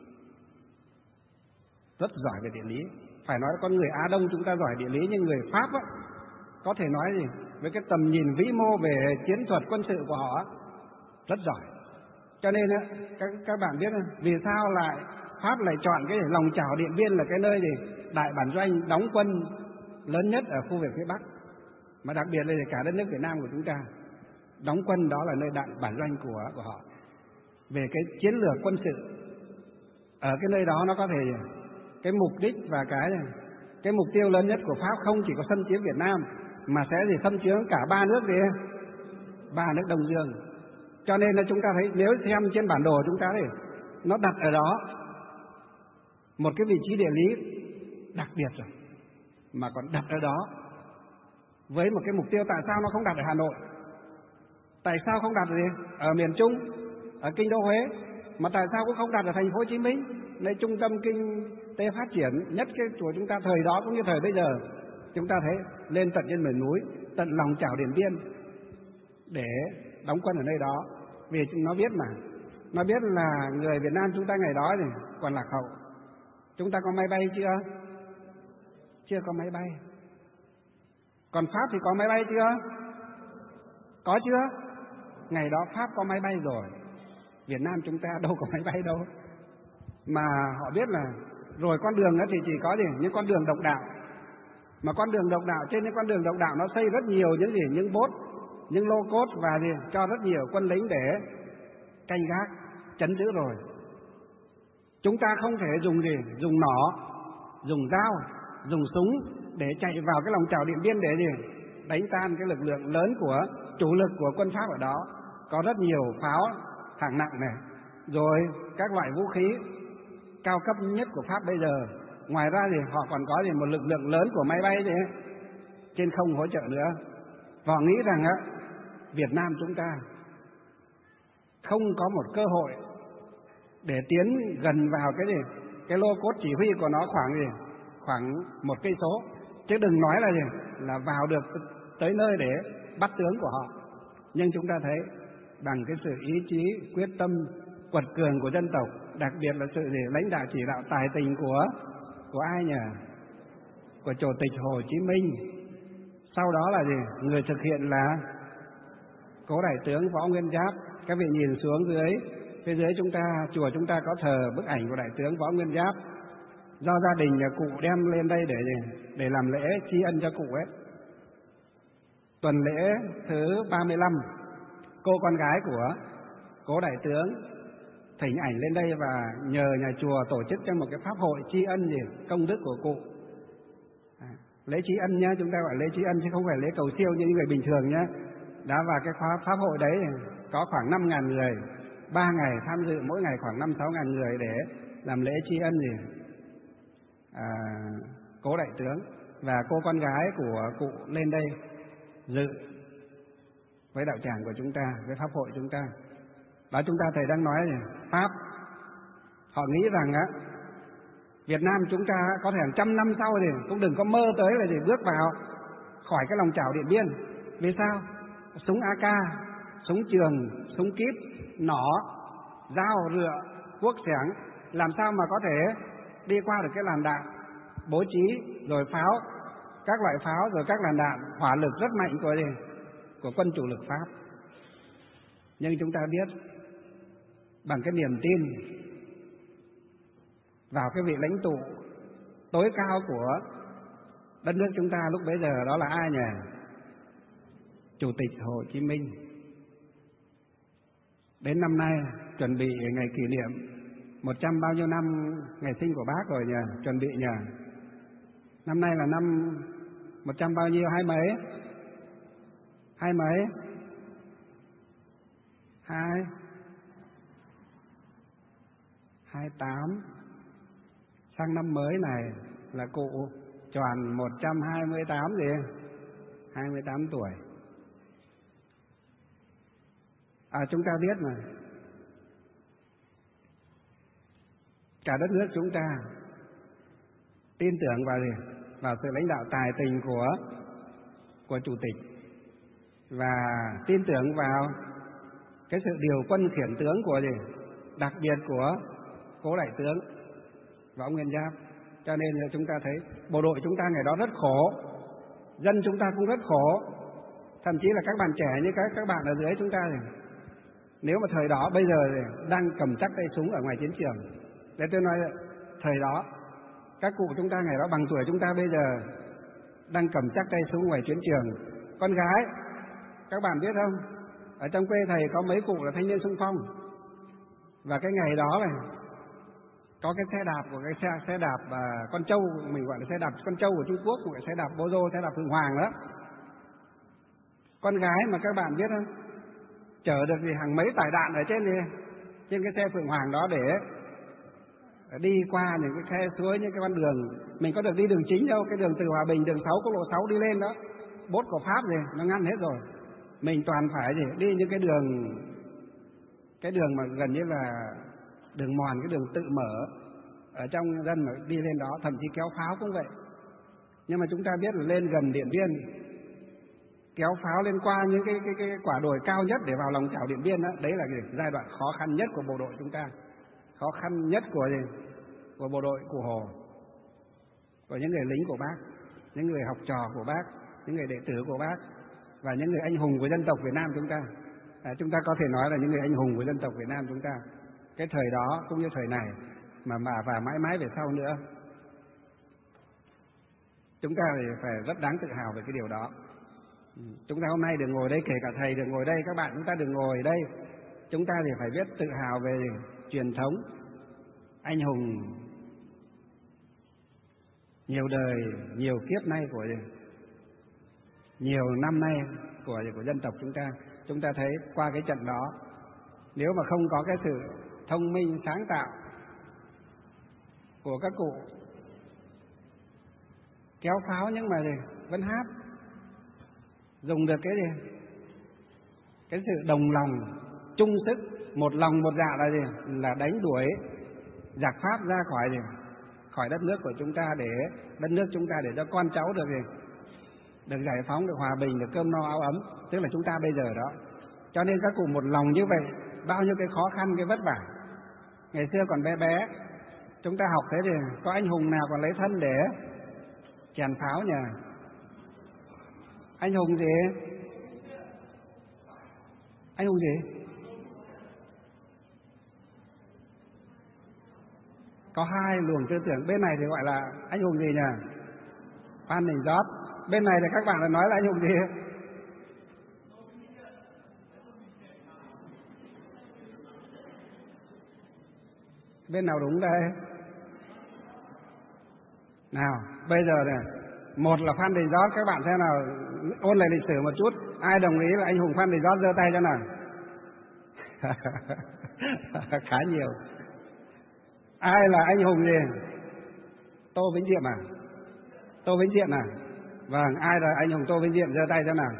rất giỏi về địa lý. Phải nói con người Á Đông chúng ta giỏi địa lý, nhưng người Pháp có thể nói gì với cái tầm nhìn vĩ mô về chiến thuật quân sự của họ rất giỏi. Cho nên các bạn biết vì sao lại Pháp lại chọn cái lòng chảo Điện Biên là cái nơi gì đại bản doanh đóng quân lớn nhất ở khu vực phía Bắc, mà đặc biệt là cả đất nước Việt Nam của chúng ta. Đóng quân đó là nơi đại bản doanh của họ. Về cái chiến lược quân sự ở cái nơi đó nó có thể cái mục đích và cái mục tiêu lớn nhất của Pháp không chỉ có xâm chiếm Việt Nam mà sẽ xâm chiếm cả ba nước Đông Dương. Cho nên là chúng ta thấy nếu xem trên bản đồ chúng ta thấy nó đặt ở đó một cái vị trí địa lý đặc biệt rồi, mà còn đặt ở đó với một cái mục tiêu. Tại sao nó không đặt ở Hà Nội? Tại sao không đặt ở miền Trung, ở kinh đô Huế, mà tại sao cũng không đặt ở thành phố Hồ Chí Minh, nơi trung tâm kinh tế phát triển nhất của chúng ta thời đó cũng như thời bây giờ? Chúng ta thấy lên tận trên miền núi, tận lòng chảo Điện Biên để đóng quân ở nơi đó, vì nó biết nó biết là người Việt Nam chúng ta ngày đó thì còn lạc hậu. Chúng ta có máy bay chưa? Chưa có máy bay. Còn Pháp thì có máy bay chưa? Có chưa? Ngày đó Pháp có máy bay rồi, Việt Nam chúng ta đâu có máy bay đâu. Mà họ biết là rồi con đường thì chỉ có những con đường độc đạo. Mà con đường độc đạo, trên những con đường độc đạo nó xây rất nhiều những bốt, những lô cốt và cho rất nhiều quân lính để canh gác, trấn giữ rồi. Chúng ta không thể dùng nỏ, dùng dao, dùng súng để chạy vào cái lòng chảo Điện Biên để đánh tan cái lực lượng lớn của chủ lực của quân Pháp ở đó. Có rất nhiều pháo hạng nặng này, rồi các loại vũ khí cao cấp nhất của Pháp bây giờ. Ngoài ra họ còn có một lực lượng lớn của máy bay trên không hỗ trợ nữa. Và họ nghĩ rằng Việt Nam chúng ta không có một cơ hội để tiến gần vào cái lô cốt chỉ huy của nó khoảng 1 cây số, chứ đừng nói là vào được tới nơi để bắt tướng của họ. Nhưng chúng ta thấy bằng cái sự ý chí quyết tâm quật cường của dân tộc, đặc biệt là sự lãnh đạo chỉ đạo tài tình của ai nhỉ? Của Chủ tịch Hồ Chí Minh. Sau đó là người thực hiện là Cố Đại tướng Võ Nguyên Giáp. Các vị nhìn xuống phía dưới chúng ta, chùa chúng ta có thờ bức ảnh của Đại tướng Võ Nguyên Giáp, do gia đình nhà cụ đem lên đây để làm lễ tri ân cho cụ ấy. Tuần lễ thứ 35, cô con gái của Cố Đại tướng thỉnh ảnh lên đây và nhờ nhà chùa tổ chức cho một cái pháp hội tri ân công đức của cụ. Lễ tri ân nhá, chúng ta gọi lễ tri ân chứ không phải lễ cầu siêu như những người bình thường nhá. Đã vào cái pháp hội đấy có khoảng 5.000 người, 3 ngày tham dự, mỗi ngày khoảng 5-6.000 người để làm lễ tri ân Cố Đại tướng. Và cô con gái của cụ lên đây dự với đạo tràng của chúng ta, với pháp hội chúng ta. Đó, chúng ta thầy đang nói Pháp họ nghĩ rằng Việt Nam chúng ta có thể hàng trăm năm sau cũng đừng có mơ tới là bước vào khỏi cái lòng chảo Điện Biên. Vì sao? Súng AK, súng trường, súng kíp, nỏ, dao, rựa, cuốc xẻng, làm sao mà có thể đi qua được cái làn đạn bố trí, rồi pháo, các loại pháo, rồi các làn đạn hỏa lực rất mạnh của quân chủ lực Pháp. Nhưng chúng ta biết bằng cái niềm tin vào cái vị lãnh tụ tối cao của đất nước chúng ta lúc bấy giờ, đó là ai nhỉ? Chủ tịch Hồ Chí Minh. Đến năm nay chuẩn bị ngày kỷ niệm 100 bao nhiêu năm ngày sinh của Bác rồi nhỉ? Chuẩn bị nhỉ? Năm nay là năm 100 bao nhiêu? Hai mấy? 28. Sang năm mới này là cụ tròn 128 28 tuổi. Chúng ta biết mà, cả đất nước chúng ta tin tưởng vào sự lãnh đạo tài tình của Chủ tịch, và tin tưởng vào cái sự điều quân khiển tướng đặc biệt của Cố Đại tướng Võ Nguyên Giáp. Cho nên là chúng ta thấy bộ đội chúng ta ngày đó rất khổ, dân chúng ta cũng rất khổ, thậm chí là các bạn trẻ như các bạn ở dưới chúng ta Nếu mà thời đó bây giờ đang cầm chắc tay súng ở ngoài chiến trường, để tôi nói thời đó các cụ chúng ta ngày đó bằng tuổi chúng ta bây giờ đang cầm chắc tay súng ngoài chiến trường. Con gái, các bạn biết không, ở trong quê thầy có mấy cụ là thanh niên xung phong, và cái ngày đó này có cái xe đạp của cái xe đạp con trâu, mình gọi là xe đạp con trâu của Trung Quốc, gọi là xe đạp Bozo, xe đạp Phượng Hoàng đó. Con gái mà các bạn biết không, chở được gì hàng mấy tải đạn ở trên cái xe Phượng Hoàng đó để đi qua những cái khe suối, những cái con đường mình có được đi đường chính đâu, cái đường từ Hòa Bình, đường 6 quốc lộ 6 đi lên đó, bốt của Pháp gì nó ngăn hết rồi. Mình toàn phải đi những cái đường mà gần như là đường mòn, cái đường tự mở ở trong dân mà đi lên đó, thậm chí kéo pháo cũng vậy. Nhưng mà chúng ta biết là lên gần Điện Biên, kéo pháo lên qua những cái quả đồi cao nhất để vào lòng chảo Điện Biên đó, đấy là giai đoạn khó khăn nhất của bộ đội chúng ta, khó khăn nhất của bộ đội của Hồ, của những người lính của Bác, những người học trò của Bác, những người đệ tử của Bác, và những người anh hùng của dân tộc Việt Nam chúng ta. Chúng ta có thể nói là những người anh hùng của dân tộc Việt Nam chúng ta, cái thời đó cũng như thời này và mãi mãi về sau nữa. Chúng ta phải rất đáng tự hào về cái điều đó. Chúng ta hôm nay được ngồi đây, kể cả thầy được ngồi đây, các bạn chúng ta được ngồi đây, chúng ta thì phải biết tự hào về truyền thống anh hùng nhiều đời, nhiều kiếp nay, của nhiều năm nay của dân tộc chúng ta. Chúng ta thấy qua cái trận đó, nếu mà không có cái sự thông minh sáng tạo của các cụ kéo pháo nhưng mà vẫn hát, dùng được cái sự đồng lòng chung sức, một lòng một dạ là đánh đuổi giặc Pháp ra khỏi đất nước của chúng ta, để đất nước chúng ta, để cho con cháu được giải phóng, được hòa bình, được cơm no áo ấm, tức là chúng ta bây giờ đó. Cho nên các cụ một lòng như vậy, bao nhiêu cái khó khăn, cái vất vả. Ngày xưa còn bé bé, chúng ta học thế thì có anh hùng nào còn lấy thân để chèn pháo nhỉ? Anh hùng gì? Anh hùng gì? Có hai luồng tư tưởng, bên này thì gọi là anh hùng gì nhỉ? Phan Đình Giót. Bên này thì các bạn lại nói là anh hùng gì? Bên nào đúng đây? Nào, bây giờ này, một là Phan Đình Giót, các bạn xem nào, ôn lại lịch sử một chút. Ai đồng ý là anh hùng Phan Đình Giót giơ tay cho nào? Khá nhiều. Ai là anh hùng gì? Tô Vĩnh Diện à? Tô Vĩnh Diện à? Vâng, ai là anh hùng Tô Vĩnh Diện giơ tay cho nào?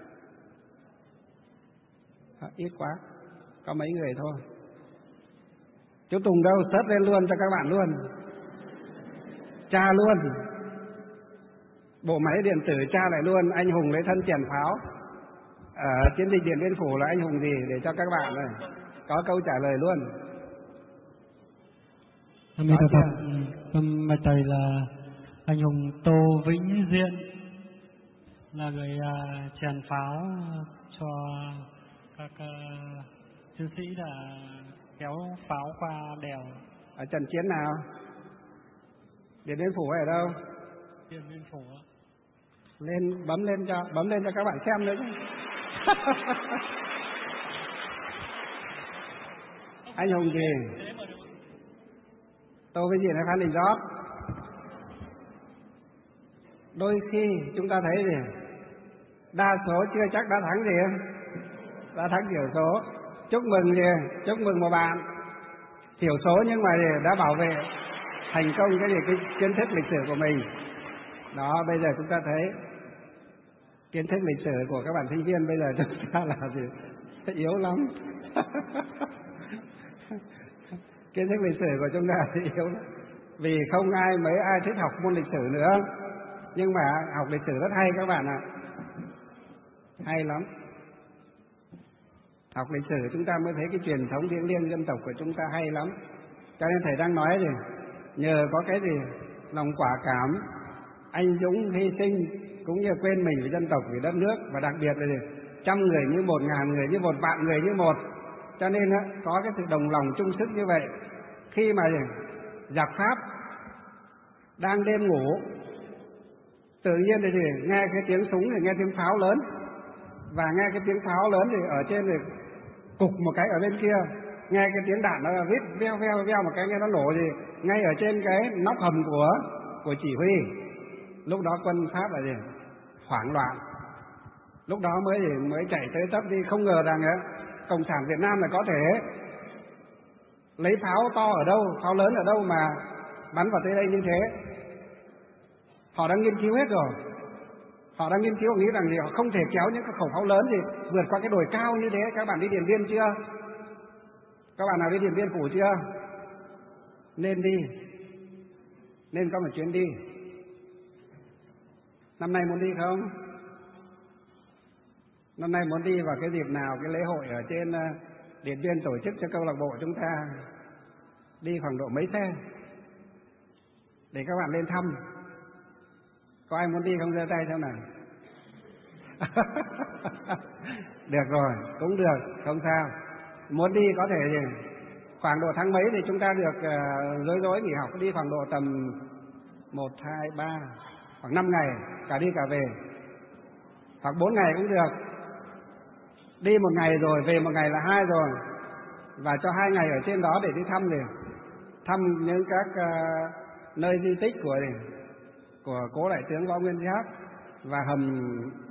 Ít quá, có mấy người thôi. Chú Tùng đâu, sớt lên luôn cho các bạn luôn. Tra luôn. Bộ máy điện tử tra lại luôn, anh hùng lấy thân chèn pháo ở chiến dịch Điện Biên Phủ là anh hùng gì, để cho các bạn này có câu trả lời luôn. Bạch thầy là anh hùng Tô Vĩnh Diện, là người chèn pháo cho các chiến sĩ đã kéo pháo qua đèo. Ở trận chiến nào? Điện Biên Phủ hay ở đâu? Điện Biên Phủ. Lên, bấm lên cho các bạn xem nữa chứ. Anh hùng gì? Tô Vĩnh Diện hay Phan Đình Giót? Đôi khi chúng ta thấy đa số chưa chắc đã thắng đã thắng thiểu số. Chúc mừng chúc mừng một bạn thiểu số nhưng mà đã bảo vệ thành công cái kiến thức lịch sử của mình. Đó, bây giờ chúng ta thấy kiến thức lịch sử của các bạn sinh viên bây giờ chúng ta là yếu lắm. Kiến thức lịch sử của chúng ta thì yếu lắm. Vì không mấy ai thích học môn lịch sử nữa. Nhưng mà học lịch sử rất hay các bạn ạ. Hay lắm. Học lịch sử chúng ta mới thấy cái truyền thống thiêng liêng dân tộc của chúng ta hay lắm. Cho nên thầy đang nói nhờ có cái lòng quả cảm, anh dũng hy sinh, cũng như quên mình vì dân tộc, vì đất nước, và đặc biệt là 100 người như 1.000 người như 1 vạn người như một, Cho nên có cái sự đồng lòng chung sức như vậy. Khi mà giặc Pháp đang đêm ngủ, tự nhiên thì nghe cái tiếng súng, thì nghe tiếng pháo lớn, và nghe cái tiếng pháo lớn thì ở trên thì cục một cái ở bên kia, nghe cái tiếng đạn nó rít veo veo veo một cái, nghe nó nổ gì ngay ở trên cái nóc hầm của chỉ huy. Lúc đó quân Pháp là hoảng loạn, lúc đó mới chạy tới tấp đi, không ngờ rằng Cộng sản Việt Nam là có thể lấy pháo to ở đâu, pháo lớn ở đâu mà bắn vào tới đây như thế. Họ đang nghiên cứu hết rồi. Họ đang nghiên cứu nghĩ rằng họ không thể kéo những cái khẩu pháo lớn gì vượt qua cái đồi cao như thế. Các bạn đi Điện Biên chưa? Các bạn nào đi Điện Biên Phủ chưa? Nên đi, nên có một chuyến đi. Năm nay muốn đi không? Năm nay muốn đi vào cái dịp nào? Cái lễ hội ở trên Điện Biên tổ chức cho câu lạc bộ chúng ta, đi khoảng độ mấy xe để các bạn lên thăm. Có ai muốn đi không, giơ tay xem nào. Được rồi, cũng được, không sao. Muốn đi có thể khoảng độ tháng mấy thì chúng ta được rối nghỉ học, đi khoảng độ tầm 1, 2, 3, khoảng 5 ngày, cả đi cả về. Hoặc 4 ngày cũng được. Đi 1 ngày rồi, về 1 ngày là 2 rồi. Và cho 2 ngày ở trên đó để đi thăm những các nơi di tích của cố đại tướng Võ Nguyên Giáp, và hầm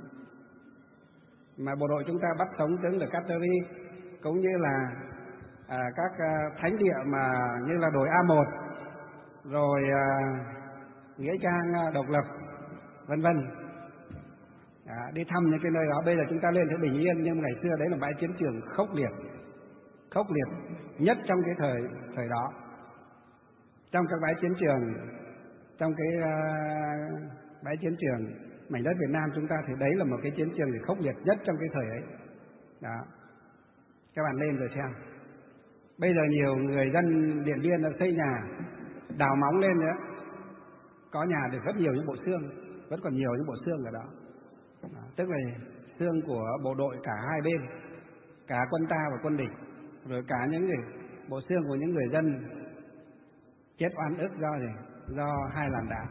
mà bộ đội chúng ta bắt sống tướng De Cattery, cũng như là các thánh địa mà như là đồi A1, rồi nghĩa trang độc lập, vân vân. Đi thăm những cái nơi đó. Bây giờ chúng ta lên thấy bình yên, nhưng ngày xưa đấy là bãi chiến trường khốc liệt nhất trong cái thời đó. Trong các bãi chiến trường, trong cái bãi chiến trường mảnh đất Việt Nam chúng ta, thì đấy là một cái chiến trường khốc liệt nhất trong cái thời ấy. Đó, các bạn lên rồi xem. Bây giờ nhiều người dân Điện Biên đã xây nhà, đào móng lên nữa, có nhà được rất nhiều những bộ xương, vẫn còn nhiều những bộ xương ở đó. Tức là xương của bộ đội cả hai bên, cả quân ta và quân địch, rồi cả những bộ xương của những người dân chết oan ức do hai làn đạn.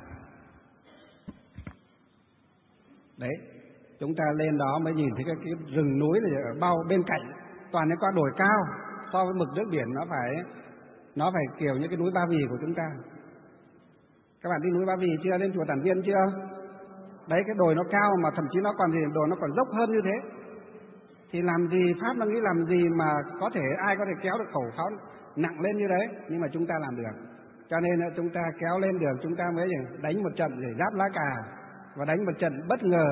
Đấy, chúng ta lên đó mới nhìn thấy cái rừng núi này ở bao bên cạnh, toàn những con đồi cao, so với mực nước biển nó phải kiểu như cái núi Ba Vì của chúng ta. Các bạn đi núi Ba Vì chưa? Lên chùa Tản Viên chưa? Đấy, cái đồi nó cao mà thậm chí nó còn đồi nó còn dốc hơn như thế. Thì làm gì Pháp nó nghĩ làm gì mà ai có thể kéo được khẩu pháo nặng lên như đấy, nhưng mà chúng ta làm được. Cho nên chúng ta kéo lên được, chúng ta mới đánh một trận để giáp lá cà, và đánh một trận bất ngờ.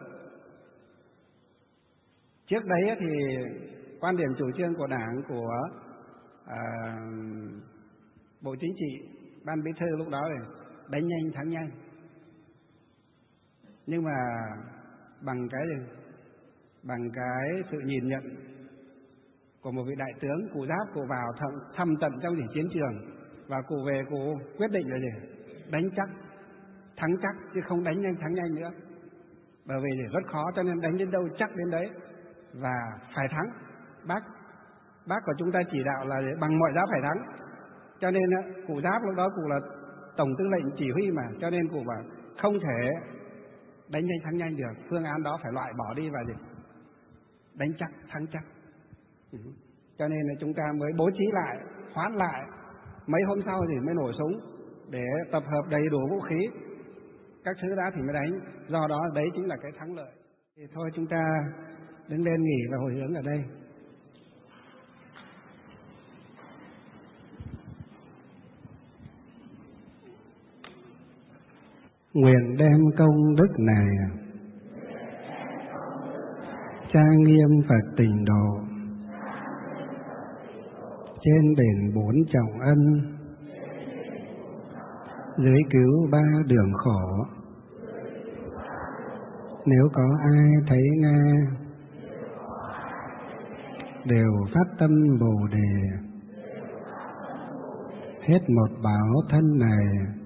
Trước đấy thì quan điểm chủ trương của Đảng, của Bộ Chính trị, Ban Bí thư lúc đó là đánh nhanh thắng nhanh. Nhưng mà bằng cái sự nhìn nhận của một vị đại tướng, cụ Giáp, cụ vào thăm tận trong chiến trường, và cụ về cụ quyết định là đánh chắc, thắng chắc, chứ không đánh nhanh thắng nhanh nữa. Bởi vì rất khó, cho nên đánh đến đâu chắc đến đấy, và phải thắng. Bác của chúng ta chỉ đạo là bằng mọi giá phải thắng. Cho nên cụ Giáp lúc đó cụ là tổng tư lệnh chỉ huy mà, cho nên cụ bảo không thể đánh nhanh thắng nhanh được, phương án đó phải loại bỏ đi và đánh chắc thắng chắc. Cho nên là chúng ta mới bố trí lại, hoãn lại, mấy hôm sau thì mới nổ súng để tập hợp đầy đủ vũ khí, các thứ đã thì mới đánh. Do đó đấy chính là cái thắng lợi. Thì thôi chúng ta đứng lên nghỉ và hồi hướng ở đây. Nguyện đem công đức này trang nghiêm Phật Tịnh Độ, trên đền 4 trọng ân, dưới cứu 3 đường khổ. Nếu có ai thấy nghe, đều phát tâm Bồ Đề, hết một báo thân này,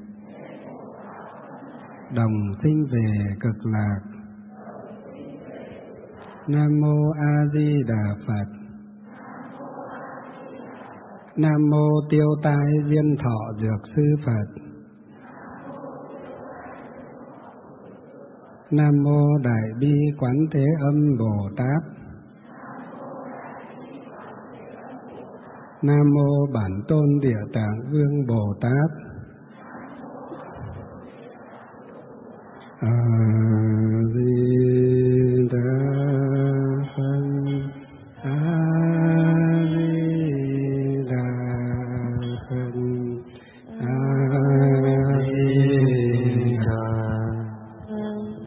đồng sinh về cực lạc. Nam mô A Di Đà Phật. Nam mô Tiêu Tai Diên Thọ Dược Sư Phật. Nam mô Đại Bi Quán Thế Âm Bồ Tát. Nam mô Bản Tôn Địa Tạng Vương Bồ Tát. A Di Đà Phật. A Di Đà Phật.